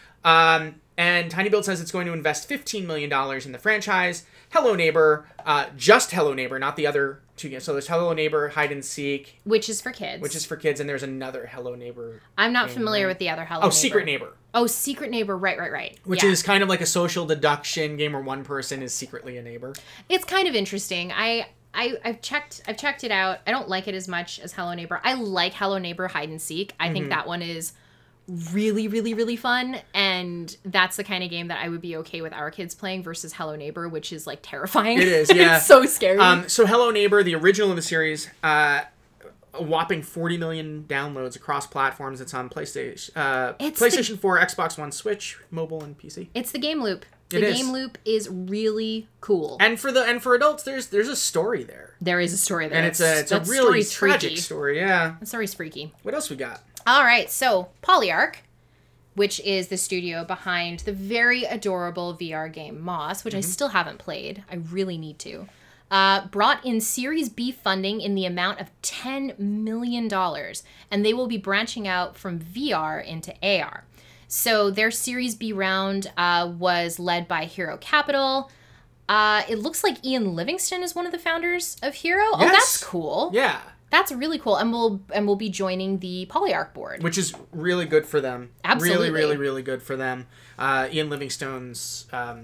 And Tiny Build says it's going to invest $15 million in the franchise. Hello Neighbor, just Hello Neighbor, not the other two games. So there's Hello Neighbor, Hide and Seek. Which is for kids. And there's another Hello Neighbor. I'm not familiar with the other Hello Neighbor. Secret Neighbor. Oh, Secret Neighbor, right. Which is kind of like a social deduction game where one person is secretly a neighbor. It's kind of interesting. I've checked it out. I don't like it as much as Hello Neighbor. I like Hello Neighbor Hide and Seek. I think that one is really, really, really fun, and that's the kind of game that I would be okay with our kids playing versus Hello Neighbor, which is like terrifying. It is, yeah. It's so scary. So Hello Neighbor, the original in the series, a whopping 40 million downloads across platforms. It's on PlayStation 4, Xbox One, Switch, mobile, and PC. It's the game loop. The game loop is really cool. And for adults, there's a story there. There is a story there. And it's a really tragic story, yeah. That story's freaky. What else we got? All right, so Polyarc, which is the studio behind the very adorable VR game Moss, which I still haven't played. I really need to. Brought in Series B funding in the amount of $10 million, and they will be branching out from VR into AR. So their Series B round was led by Hero Capital. It looks like Ian Livingston is one of the founders of Hero. Yes. Oh, that's cool. Yeah. That's really cool, and we'll be joining the Polyarc board, which is really good for them. Absolutely, really, really, really good for them. Ian Livingstone's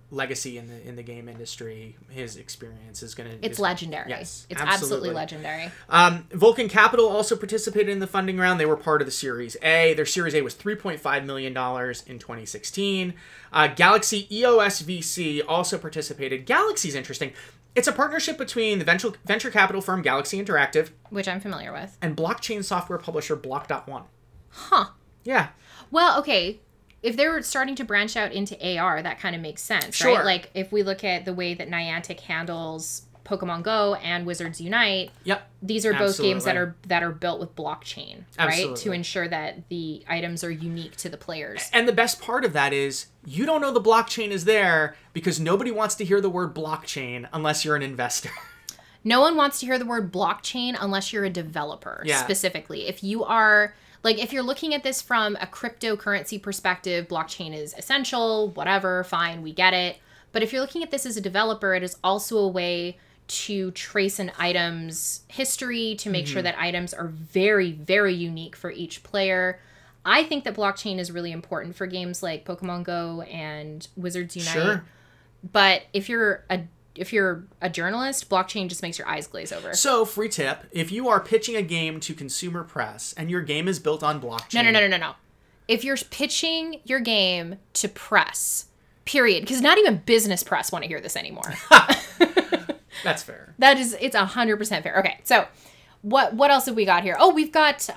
legacy in the game industry. His experience is going to... It's legendary. Yes, it's absolutely legendary. Vulcan Capital also participated in the funding round. They were part of the Series A. Their Series A was $3.5 million in 2016. Galaxy EOS VC also participated. Galaxy's interesting. It's a partnership between the venture capital firm Galaxy Interactive, which I'm familiar with, and blockchain software publisher Block.one. Huh. Yeah. Well, okay. If they're starting to branch out into AR, that kind of makes sense, sure. Right? Like, if we look at the way that Niantic handles Pokemon Go and Wizards Unite, yep, these are both games that are built with blockchain, absolutely, right? To ensure that the items are unique to the players. And the best part of that is you don't know the blockchain is there because nobody wants to hear the word blockchain unless you're an investor. No one wants to hear the word blockchain unless you're a developer, specifically. If you are... Like, if you're looking at this from a cryptocurrency perspective, blockchain is essential, whatever, fine, we get it. But if you're looking at this as a developer, it is also a way to trace an item's history, to make sure that items are very, very unique for each player. I think that blockchain is really important for games like Pokemon Go and Wizards Unite. Sure. But if you're a journalist, blockchain just makes your eyes glaze over. So, free tip, if you are pitching a game to consumer press and your game is built on blockchain... No. If you're pitching your game to press, period, because not even business press want to hear this anymore. That's fair. It's 100% fair. Okay, so what else have we got here? Oh, we've got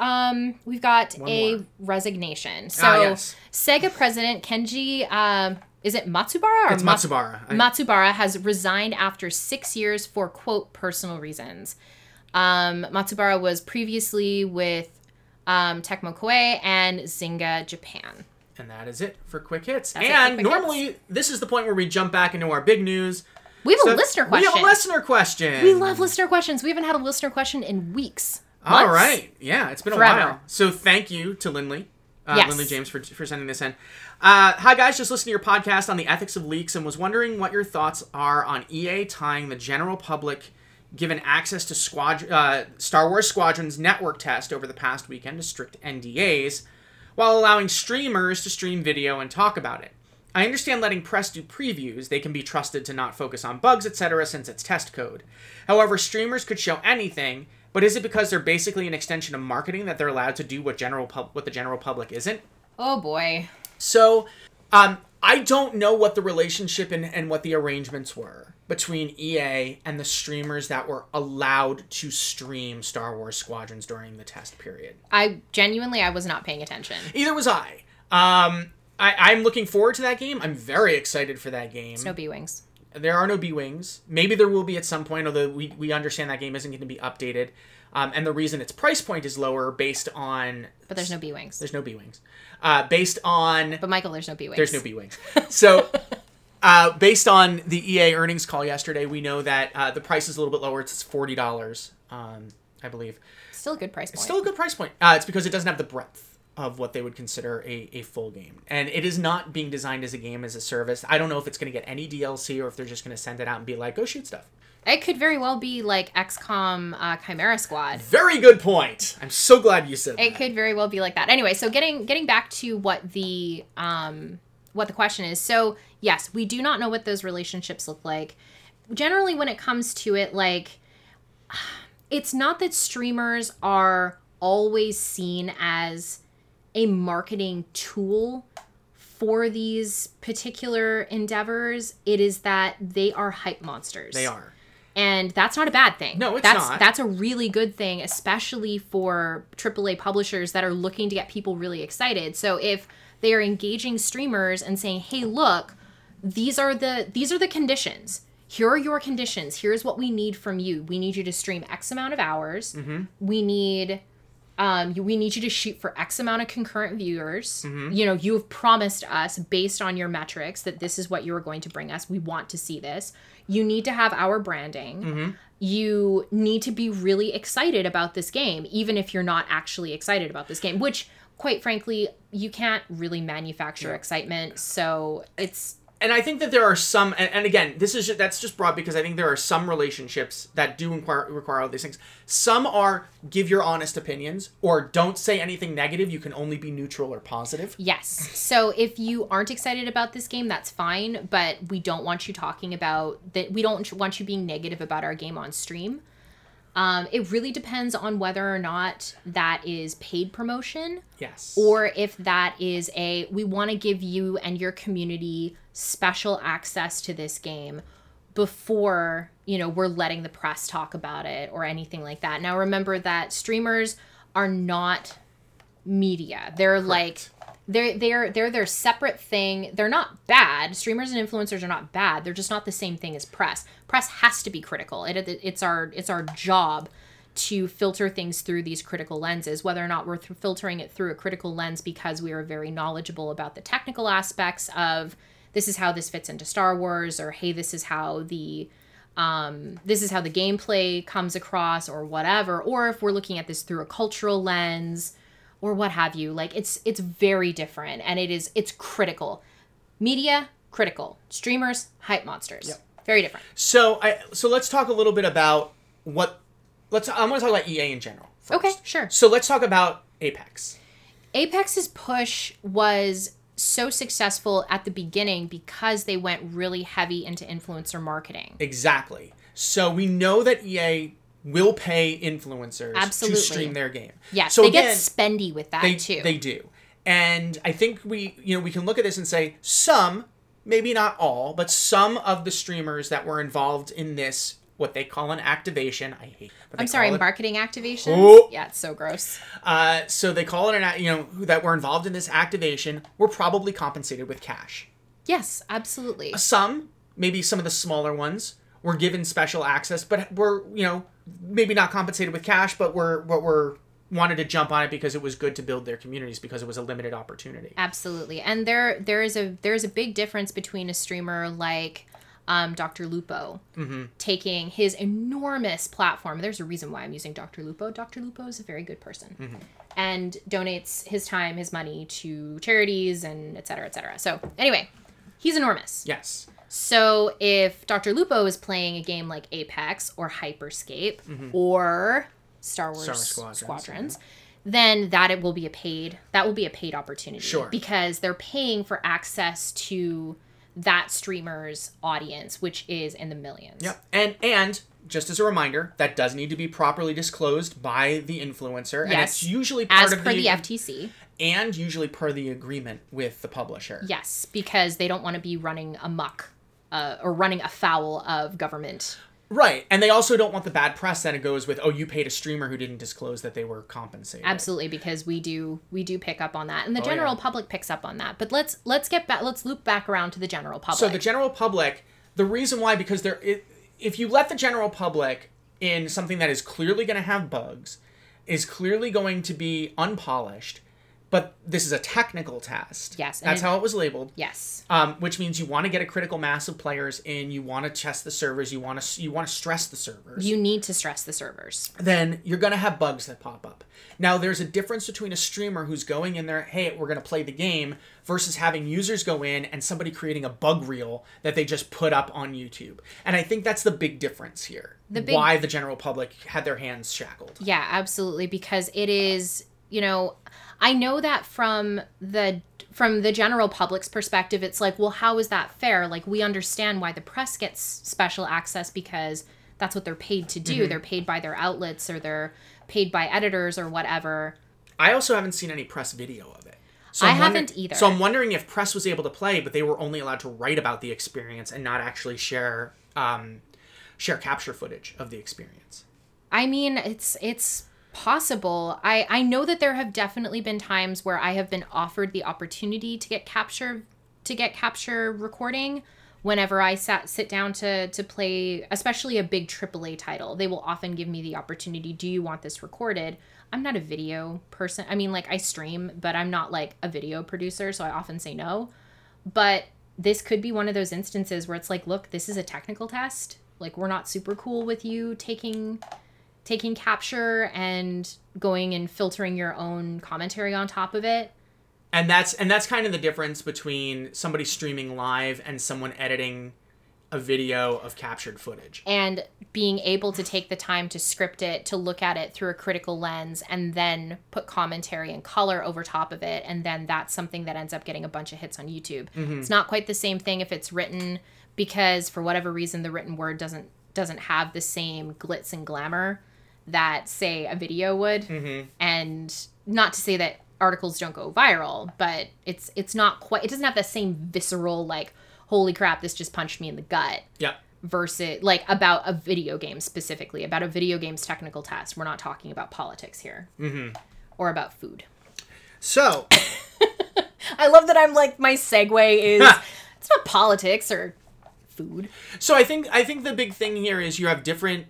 a resignation. So, yes. Sega president Kenji... is it Matsubara? It's Matsubara. Matsubara has resigned after 6 years for, quote, personal reasons. Matsubara was previously with Tecmo Koei and Zynga Japan. And that is it for Quick Hits. Normally, this is the point where we jump back into our big news. We have a listener question. We have a listener question. We love listener questions. We haven't had a listener question in weeks. All right. Yeah, it's been Forever. a while. So thank you to Lindley. Yes. Lindley James for sending this in. Hi guys, just listened to your podcast on the ethics of leaks and was wondering what your thoughts are on EA tying the general public given access to Star Wars Squadron's network test over the past weekend to strict NDAs, while allowing streamers to stream video and talk about it. I understand letting press do previews, they can be trusted to not focus on bugs, etc. since it's test code. However, streamers could show anything, but is it because they're basically an extension of marketing that they're allowed to do what the general public isn't? Oh boy. So, I don't know what the relationship and what the arrangements were between EA and the streamers that were allowed to stream Star Wars Squadrons during the test period. I was not paying attention. Either was I. I'm looking forward to that game. I'm very excited for that game. There's no B-Wings. There are no B-Wings. Maybe there will be at some point, although we understand that game isn't going to be updated. And the reason its price point is lower based on... But there's no B-Wings. There's no B-Wings. Based on... But Michael, there's no B-Wings. There's no B-Wings. So, based on the EA earnings call yesterday, we know that the price is a little bit lower. It's $40, I believe. Still a good price point. It's still a good price point. It's because it doesn't have the breadth of what they would consider a full game. And it is not being designed as a game as a service. I don't know if it's going to get any DLC or if they're just going to send it out and be like, go shoot stuff. It could very well be like XCOM Chimera Squad. Very good point. I'm so glad you said that. It could very well be like that. Anyway, so getting back to what the question is. So, yes, we do not know what those relationships look like. Generally, when it comes to it, like, it's not that streamers are always seen as a marketing tool for these particular endeavors. It is that they are hype monsters. They are. And that's not a bad thing. No, it's not. That's a really good thing, especially for AAA publishers that are looking to get people really excited. So if they are engaging streamers and saying, "Hey, look, these are the conditions. Here are your conditions. Here's what we need from you. We need you to stream X amount of hours. Mm-hmm. We need you to shoot for X amount of concurrent viewers. Mm-hmm. You know, you have promised us based on your metrics that this is what you are going to bring us. We want to see this. You need to have our branding. Mm-hmm. You need to be really excited about this game, even if you're not actually excited about this game, which, quite frankly, you can't really manufacture excitement. So it's And I think that there are some, and again, that's just broad because I think there are some relationships that do require all these things. Some are give your honest opinions or don't say anything negative. You can only be neutral or positive. Yes. So if you aren't excited about this game, that's fine. But we don't want you talking about that. We don't want you being negative about our game on stream. It really depends on whether or not that is paid promotion. Yes. Or if that is we want to give you and your community special access to this game before, we're letting the press talk about it or anything like that. Now, remember that streamers are not media. They're Correct. they're their separate thing. They're not bad. Streamers and influencers are not bad. They're just not the same thing as press. Press has to be critical. It's our job to filter things through these critical lenses, whether or not we're filtering it through a critical lens because we are very knowledgeable about the technical aspects of this is how this fits into Star Wars, or hey, this is how the gameplay comes across, or whatever, or if we're looking at this through a cultural lens or what have you. Like it's very different, and it's critical. Media, critical. Streamers, hype monsters. Yep. Very different. So let's talk a little bit about I'm going to talk about EA in general first. Okay, sure. So let's talk about Apex. Apex's push was so successful at the beginning because they went really heavy into influencer marketing. Exactly. So we know that EA will pay influencers Absolutely. to stream their game. Yes, so they again, get spendy with that too. They do. And I think we can look at this and say some, maybe not all, but some of the streamers that were involved in this, what they call an activation. I hate. I'm sorry, marketing activations? Oh. Yeah, it's so gross. So they call it that were involved in this activation were probably compensated with cash. Yes, absolutely. Some, maybe some of the smaller ones, were given special access, but were, maybe not compensated with cash, but were wanted to jump on it because it was good to build their communities because it was a limited opportunity. Absolutely. And there is a big difference between a streamer like Dr. Lupo taking his enormous platform. There's a reason why I'm using Dr. Lupo. Dr. Lupo is a very good person and donates his time, his money to charities and et cetera, et cetera. So anyway, he's enormous. Yes. So if Dr. Lupo is playing a game like Apex or Hyperscape or Star Wars Squadrons, then it will be a paid opportunity. Sure. Because they're paying for access to that streamer's audience, which is in the millions. Yep. And just as a reminder, that does need to be properly disclosed by the influencer. Yes. And it's usually part of the FTC. And usually per the agreement with the publisher. Yes, because they don't want to be running amok or running afoul of government. Right. And they also don't want the bad press that it goes with, you paid a streamer who didn't disclose that they were compensated. Absolutely, because we do pick up on that. And the general public picks up on that. But let's loop back around to the general public. So the general public, the reason why, because if you let the general public in something that is clearly going to have bugs, is clearly going to be unpolished, but this is a technical test. Yes. That's how it was labeled. Yes. Which means you want to get a critical mass of players in, you want to test the servers, you want to stress the servers. You need to stress the servers. Then you're going to have bugs that pop up. Now, there's a difference between a streamer who's going in there, hey, we're going to play the game, versus having users go in and somebody creating a bug reel that they just put up on YouTube. And I think that's the big difference here. Why the general public had their hands shackled. Yeah, absolutely. Because it is, I know that from the general public's perspective, it's like, well, how is that fair? Like, we understand why the press gets special access because that's what they're paid to do. They're paid by their outlets or they're paid by editors or whatever. I also haven't seen any press video of it. So I haven't either. So I'm wondering if press was able to play, but they were only allowed to write about the experience and not actually share capture footage of the experience. I mean, it's possible. I know that there have definitely been times where I have been offered the opportunity to get capture recording whenever I sit down to play, especially a big AAA title. They will often give me the opportunity, do you want this recorded? I'm not a video person. I mean, like, I stream, but I'm not like a video producer, so I often say no. But this could be one of those instances where it's like, look, this is a technical test. Like, we're not super cool with you taking capture and going and filtering your own commentary on top of it. And that's kind of the difference between somebody streaming live and someone editing a video of captured footage. And being able to take the time to script it, to look at it through a critical lens, and then put commentary and color over top of it. And then that's something that ends up getting a bunch of hits on YouTube. Mm-hmm. It's not quite the same thing if it's written, because for whatever reason, the written word doesn't have the same glitz and glamour that, say, a video would. Mm-hmm. And not to say that articles don't go viral, but it's not quite, it doesn't have the same visceral, like, holy crap, this just punched me in the gut. Yeah. Versus, like, about a video game specifically, about a video game's technical test. We're not talking about politics here. Mm-hmm. Or about food. So. I love that I'm like, my segue is, it's not politics or food. So I think the big thing here is you have different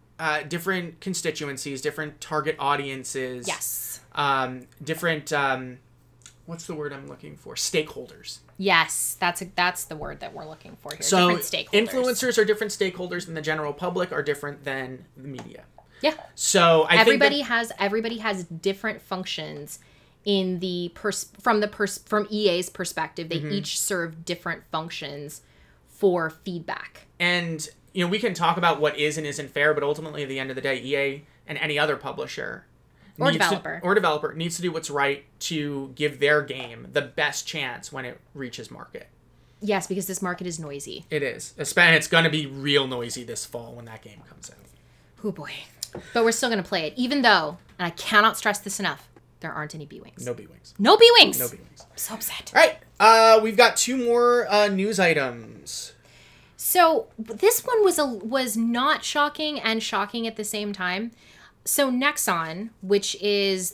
constituencies, different target audiences. Yes. Different, what's the word I'm looking for? Stakeholders. Yes, that's the word that we're looking for here. So different stakeholders. Influencers are different stakeholders than the general public are different than the media. Yeah. So everybody has different functions in the from EA's perspective. They each serve different functions for feedback. And we can talk about what is and isn't fair, but ultimately at the end of the day, EA and any other publisher or developer needs to do what's right to give their game the best chance when it reaches market. Yes, because this market is noisy. It is. And it's going to be real noisy this fall when that game comes out. Oh boy. But we're still going to play it, even though, and I cannot stress this enough, there aren't any B-Wings. No B-Wings. No B-Wings! No B-Wings. I'm so upset. All right. We've got 2 more news items. So this one was not shocking and shocking at the same time. So Nexon, which is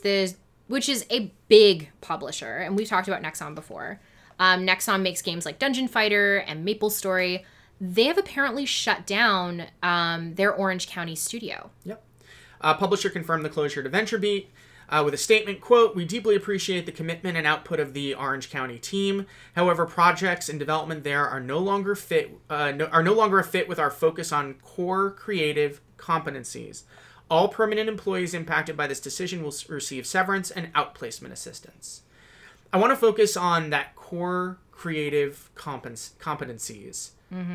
a big publisher, and we've talked about Nexon before. Nexon makes games like Dungeon Fighter and MapleStory. They have apparently shut down their Orange County studio. Yep. Publisher confirmed the closure to VentureBeat with a statement, quote, "We deeply appreciate the commitment and output of the Orange County team. However, projects and development there are no longer a fit with our focus on core creative competencies. All permanent employees impacted by this decision will receive severance and outplacement assistance." I want to focus on that core creative competencies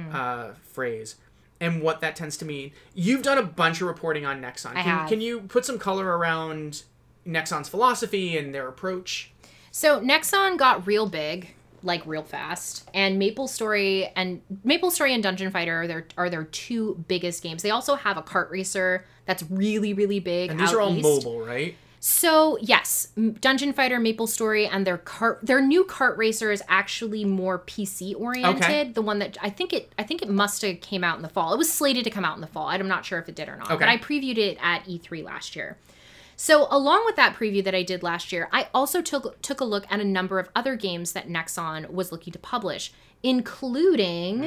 phrase and what that tends to mean. You've done a bunch of reporting on Nexon. Can you put some color around Nexon's philosophy and their approach? So Nexon got real big, like real fast, and MapleStory and Dungeon Fighter are their 2 biggest games. They also have a kart racer that's really, really big. And these are all mobile, right? So yes, Dungeon Fighter, MapleStory, and their new kart racer is actually more PC oriented. Okay. The one that I think it must have came out in the fall. It was slated to come out in the fall. I'm not sure if it did or not. Okay. But I previewed it at E3 last year. So along with that preview that I did last year, I also took a look at a number of other games that Nexon was looking to publish, including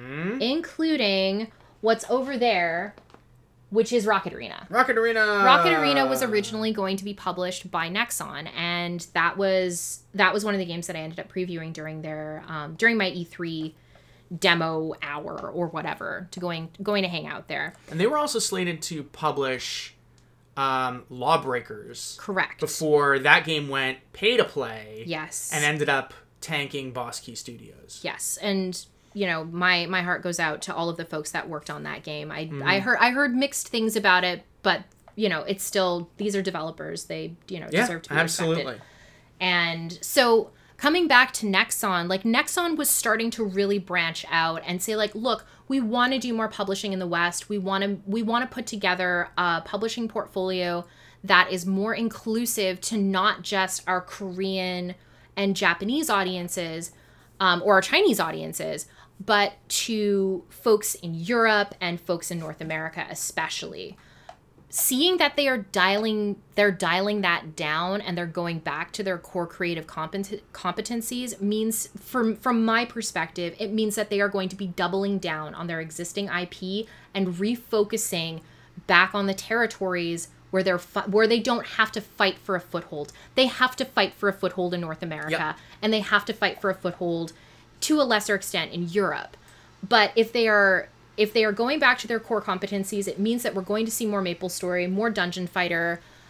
what's over there, which is Rocket Arena. Rocket Arena was originally going to be published by Nexon, and that was one of the games that I ended up previewing during my E3 demo hour or whatever, to going to hang out there. And they were also slated to publish Lawbreakers. Correct. Before that game went pay to play. Yes. And ended up tanking Boss Key Studios. Yes, and my heart goes out to all of the folks that worked on that game. I heard mixed things about it, but it's still, these are developers. They deserve to be absolutely respected. And so coming back to Nexon, like Nexon was starting to really branch out and say, like, look, we want to do more publishing in the West. We want to put together a publishing portfolio that is more inclusive to not just our Korean and Japanese audiences, or our Chinese audiences, but to folks in Europe and folks in North America especially. Seeing that they're dialing that down and they're going back to their core creative competencies means, from my perspective, it means that they are going to be doubling down on their existing IP and refocusing back on the territories where they don't have to fight for a foothold. They have to fight for a foothold in North America, and they have to fight for a foothold to a lesser extent in Europe. But if they are going back to their core competencies, it means that we're going to see more MapleStory, more Dungeon Fighter,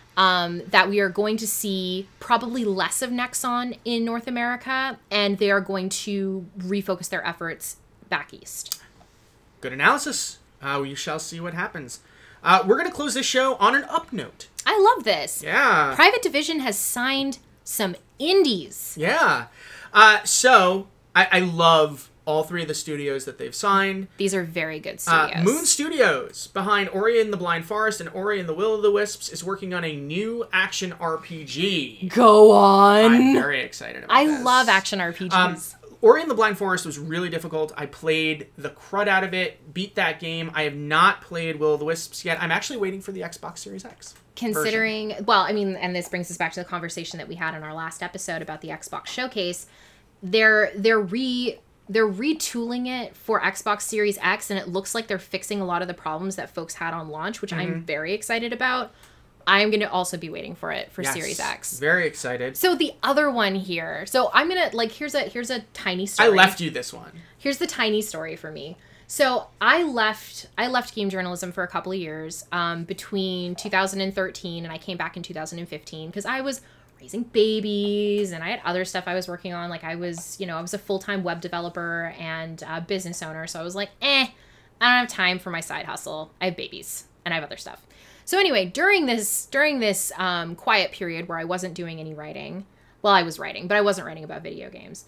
that we are going to see probably less of Nexon in North America, and they are going to refocus their efforts back east. Good analysis. We shall see what happens. We're going to close this show on an up note. I love this. Yeah. Private Division has signed some indies. Yeah. So I love all three of the studios that they've signed. These are very good studios. Moon Studios, behind Ori and the Blind Forest and Ori and the Will of the Wisps, is working on a new action RPG. Go on. I'm very excited about this. I love action RPGs. Ori and the Blind Forest was really difficult. I played the crud out of it, beat that game. I have not played Will of the Wisps yet. I'm actually waiting for the Xbox Series X. Considering, well, I mean, and this brings us back to the conversation that we had in our last episode about the Xbox Showcase. They're retooling it for Xbox Series X, and it looks like they're fixing a lot of the problems that folks had on launch, which I'm very excited about. I'm going to also be waiting for it for Series X. Very excited. So the other one here. So I'm going to, here's a tiny story. I left you this one. Here's the tiny story for me. So I left game journalism for a couple of years between 2013 and I came back in 2015 because I was raising babies and I had other stuff I was working on. I was a full-time web developer and business owner. So I was like, I don't have time for my side hustle. I have babies and I have other stuff. So anyway, during this quiet period where I wasn't doing any writing, well, I was writing, but I wasn't writing about video games.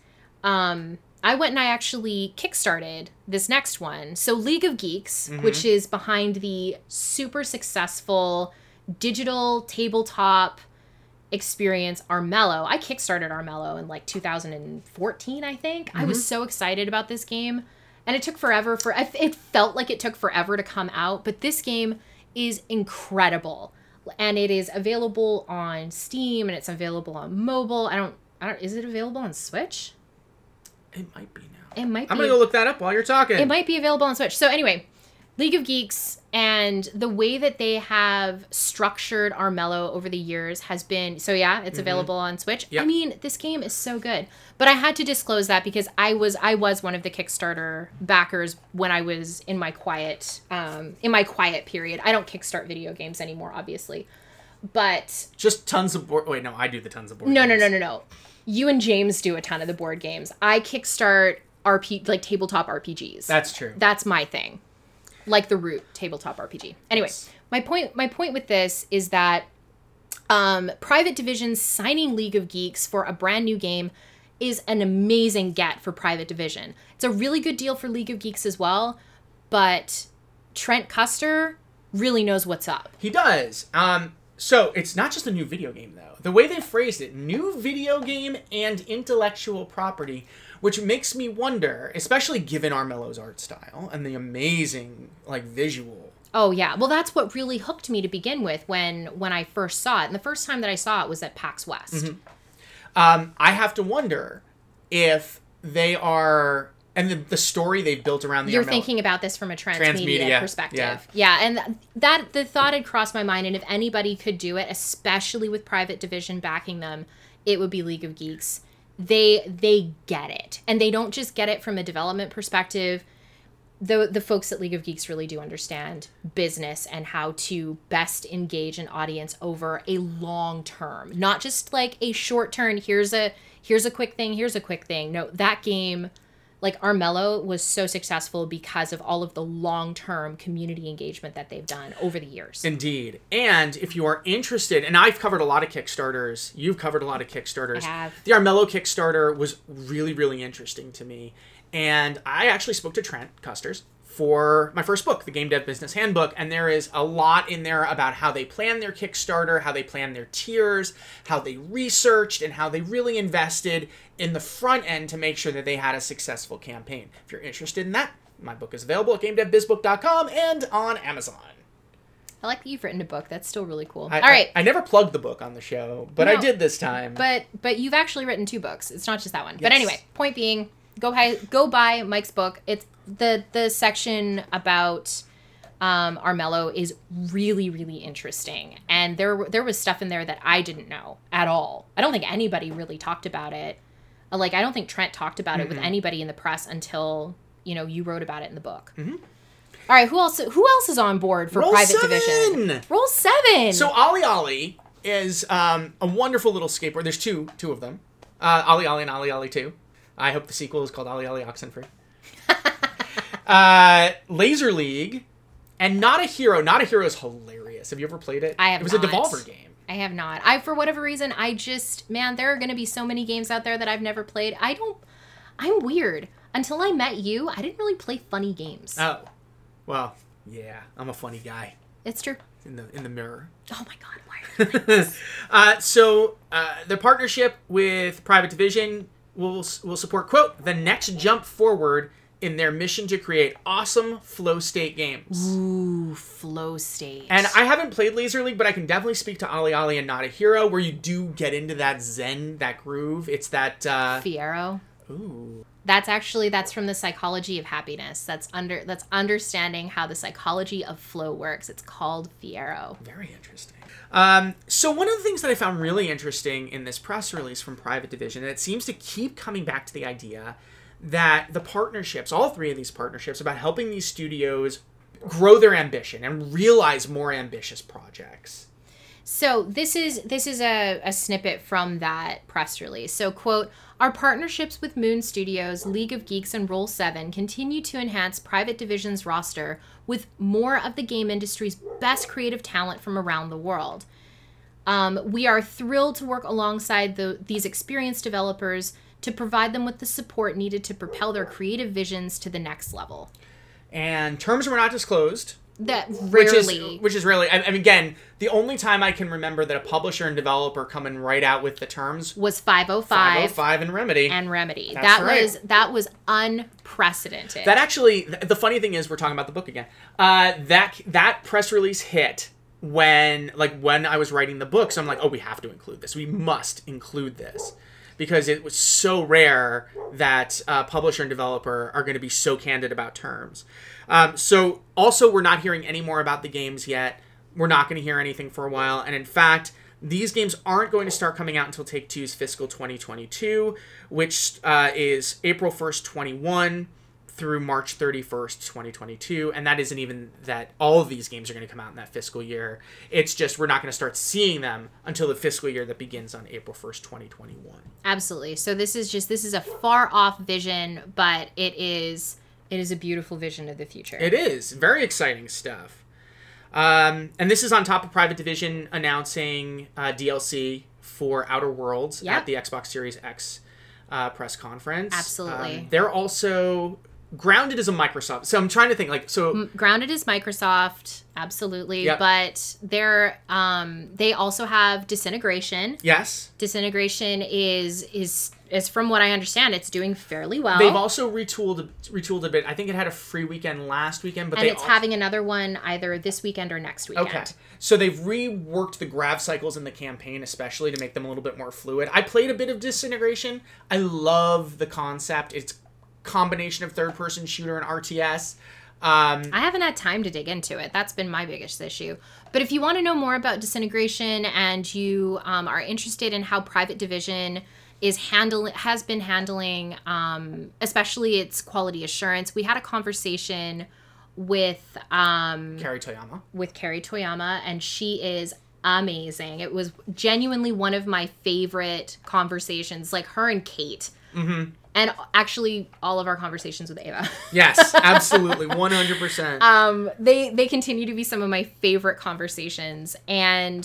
I went and I actually kickstarted this next one. So League of Geeks, which is behind the super successful digital tabletop experience Armello. I kickstarted Armello in 2014, I think. I was so excited about this game, and it took forever it felt like it took forever to come out, but this game is incredible. And it is available on Steam and it's available on mobile. I don't is it available on Switch? It might be now. It might be. I'm going to go look that up while you're talking. It might be available on Switch. So anyway, League of Geeks and the way that they have structured Armello over the years has been... So yeah, it's available on Switch. Yep. I mean, this game is so good. But I had to disclose that because I was one of the Kickstarter backers when I was in my quiet period. I don't kickstart video games anymore, obviously. But... Just tons of board... Wait, no, I do the tons of board games. No. You and James do a ton of the board games. I kickstart tabletop RPGs. That's true. That's my thing. Like the Root tabletop RPG. Anyway, yes. My point with this is that Private Division signing League of Geeks for a brand new game is an amazing get for Private Division. It's a really good deal for League of Geeks as well, but Trent Custer really knows what's up. He does. So it's not just a new video game, though. The way they phrased it, new video game and intellectual property, which makes me wonder, especially given Armello's art style and the amazing, visual. Oh, yeah. Well, that's what really hooked me to begin with when I first saw it. And the first time that I saw it was at PAX West. I have to wonder if they are... And the story they've built around the You're Armello... thinking about this from a transmedia perspective. Yeah, and the thought had crossed my mind, and if anybody could do it, especially with Private Division backing them, it would be League of Geeks. They get it. And they don't just get it from a development perspective. The folks at League of Geeks really do understand business and how to best engage an audience over a long term. Not just a short term, here's a quick thing. No, that game... Armello was so successful because of all of the long-term community engagement that they've done over the years. Indeed. And if you are interested, and I've covered a lot of Kickstarters, you've covered a lot of Kickstarters. I have. The Armello Kickstarter was really, really interesting to me. And I actually spoke to Trent Custers for my first book, The Game Dev Business Handbook, and there is a lot in there about how they plan their Kickstarter, how they plan their tiers, how they researched, and how they really invested in the front end to make sure that they had a successful campaign. If you're interested in that, my book is available at GameDevBizBook.com and on Amazon. I like that you've written a book. That's still really cool. All right. I never plugged the book on the show, but I did this time. But you've actually written 2 books. It's not just that one. Yes. But anyway, point being, go buy Mike's book. It's the section about Armello is really, really interesting. And there was stuff in there that I didn't know at all. I don't think anybody really talked about it. I don't think Trent talked about it with anybody in the press until, you wrote about it in the book. Mm-hmm. All right, who else is on board for Private Division? Roll 7! So Ollie is a wonderful little skateboard. There's two of them. Ollie Ollie and Ollie Ollie 2. I hope the sequel is called Ollie Ollie Oxenfree. Laser League and Not a Hero. Not a Hero is hilarious. Have you ever played it? I have not. It was a Devolver game. I have not. For whatever reason, there are going to be so many games out there that I've never played. I'm weird. Until I met you, I didn't really play funny games. Oh. Well, yeah. I'm a funny guy. It's true. In the mirror. Oh my God, why are you like this? So the partnership with Private Division will support, quote, the next jump forward in their mission to create awesome flow state games. Ooh, flow state. And I haven't played Laser League, but I can definitely speak to Ollie Ollie and Not a Hero, where you do get into that zen, that groove. It's that... Fiero. Ooh. That's from the Psychology of Happiness. That's understanding how the psychology of flow works. It's called Fiero. Very interesting. So one of the things that I found really interesting in this press release from Private Division, and it seems to keep coming back to the idea that the partnerships, all three of these partnerships, about helping these studios grow their ambition and realize more ambitious projects. So this is a snippet from that press release. So, quote, our partnerships with Moon Studios, League of Geeks, and Roll7 continue to enhance Private Division's roster with more of the game industry's best creative talent from around the world. We are thrilled to work alongside these experienced developers to provide them with the support needed to propel their creative visions to the next level. And terms were not disclosed. That rarely. Which is really, I mean, again, the only time I can remember that a publisher and developer coming right out with the terms was 505. 505 and Remedy. That was unprecedented. That actually, the funny thing is, we're talking about the book again. That press release hit when I was writing the book, so I'm like, oh, we have to include this. We must include this. Because it was so rare that publisher and developer are going to be so candid about terms. So also, we're not hearing any more about the games yet. We're not going to hear anything for a while. And in fact, these games aren't going to start coming out until Take-Two's fiscal 2022, which is April 1st, 21 through March 31st, 2022. And that isn't even that all of these games are going to come out in that fiscal year. It's just we're not going to start seeing them until the fiscal year that begins on April 1st, 2021. Absolutely. So this is a far off vision, but it is a beautiful vision of the future. It is. Very exciting stuff. And this is on top of Private Division announcing DLC for Outer Worlds at the Xbox Series X press conference. Absolutely. They're also... Grounded is a Microsoft. So I'm trying to think Grounded is Microsoft, absolutely. Yep. But they also have Disintegration. Yes. Disintegration is from what I understand, it's doing fairly well. They've also retooled a bit. I think it had a free weekend last weekend, but having another one either this weekend or next weekend. Okay. So they've reworked the grav cycles in the campaign, especially to make them a little bit more fluid. I played a bit of Disintegration. I love the concept. It's combination of third-person shooter and RTS. I haven't had time to dig into it. That's been my biggest issue. But if you want to know more about Disintegration and you are interested in how Private Division has been handling, especially its quality assurance, we had a conversation with Carrie Toyama, and she is amazing. It was genuinely one of my favorite conversations, like her and Kate. Mm-hmm. And actually, all of our conversations with Ava. Yes, absolutely, 100%. They continue to be some of my favorite conversations, and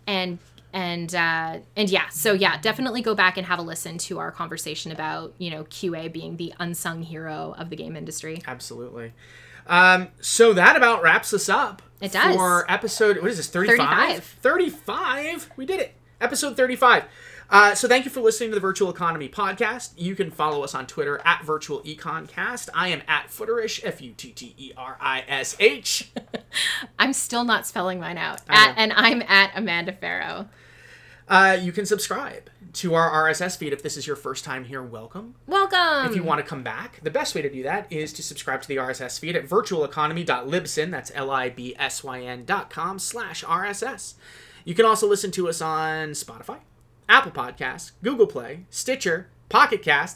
yeah. So yeah, definitely go back and have a listen to our conversation about QA being the unsung hero of the game industry. Absolutely. So that about wraps us up. It does. For episode, what is this? 35. 35. We did it. Episode 35. So thank you for listening to the Virtual Economy podcast. You can follow us on Twitter at Virtual Econcast. I am at Futterish, Futterish. I'm still not spelling mine out. And I'm at Amanda Farrow. You can subscribe to our RSS feed if this is your first time here. Welcome. Welcome. If you want to come back, the best way to do that is to subscribe to the RSS feed at virtualeconomy.libsyn. That's libsyn.com/RSS. You can also listen to us on Spotify, Apple Podcasts, Google Play, Stitcher, Pocket Casts,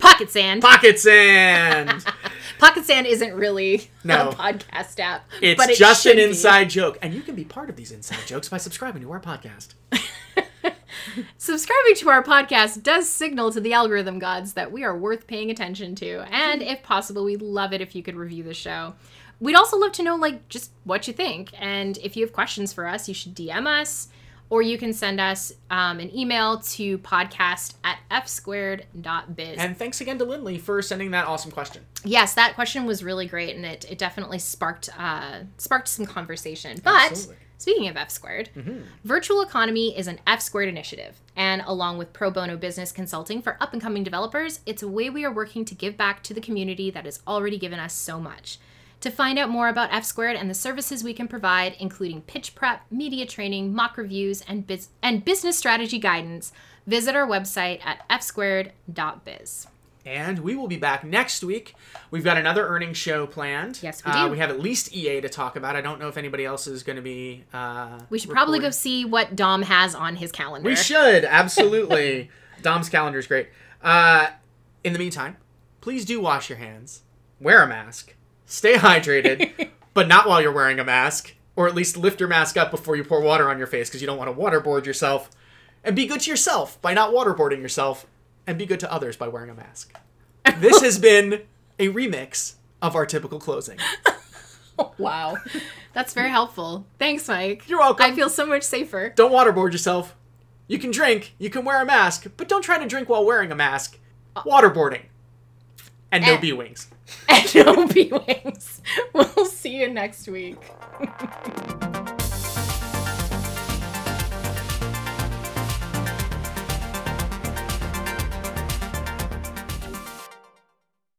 Pocket Sand. Pocket Sand. Pocket Sand isn't really No. a podcast app. It's but it just an should be. inside joke. And you can be part of these inside jokes by subscribing to our podcast. Subscribing to our podcast does signal to the algorithm gods that we are worth paying attention to. And if possible, we'd love it if you could review the show. We'd also love to know, like, just what you think. And if you have questions for us, you should DM us. Or you can send us an email to podcast@fsquared.biz. And thanks again to Lindley for sending that awesome question. Yes, that question was really great, and it definitely sparked some conversation. But Absolutely. speaking of F Squared, Virtual Economy is an F Squared initiative. And along with pro bono business consulting for up-and-coming developers, it's a way we are working to give back to the community that has already given us so much. To find out more about F Squared and the services we can provide, including pitch prep, media training, mock reviews, and business strategy guidance, visit our website at fsquared.biz. And we will be back next week. We've got another earnings show planned. Yes, we do. We have at least EA to talk about. I don't know if anybody else is going to be We should probably go see what Dom has on his calendar. We should, absolutely. Dom's calendar is great. In the meantime, please do wash your hands, wear a mask, stay hydrated, but not while you're wearing a mask, or at least lift your mask up before you pour water on your face because you don't want to waterboard yourself. And be good to yourself by not waterboarding yourself, and be good to others by wearing a mask. This has been a remix of our typical closing. Wow. That's very helpful. Thanks, Mike. You're welcome. I feel so much safer. Don't waterboard yourself. You can drink, you can wear a mask, but don't try to drink while wearing a mask. Waterboarding. And no B-wings. And no B-wings. We'll see you next week.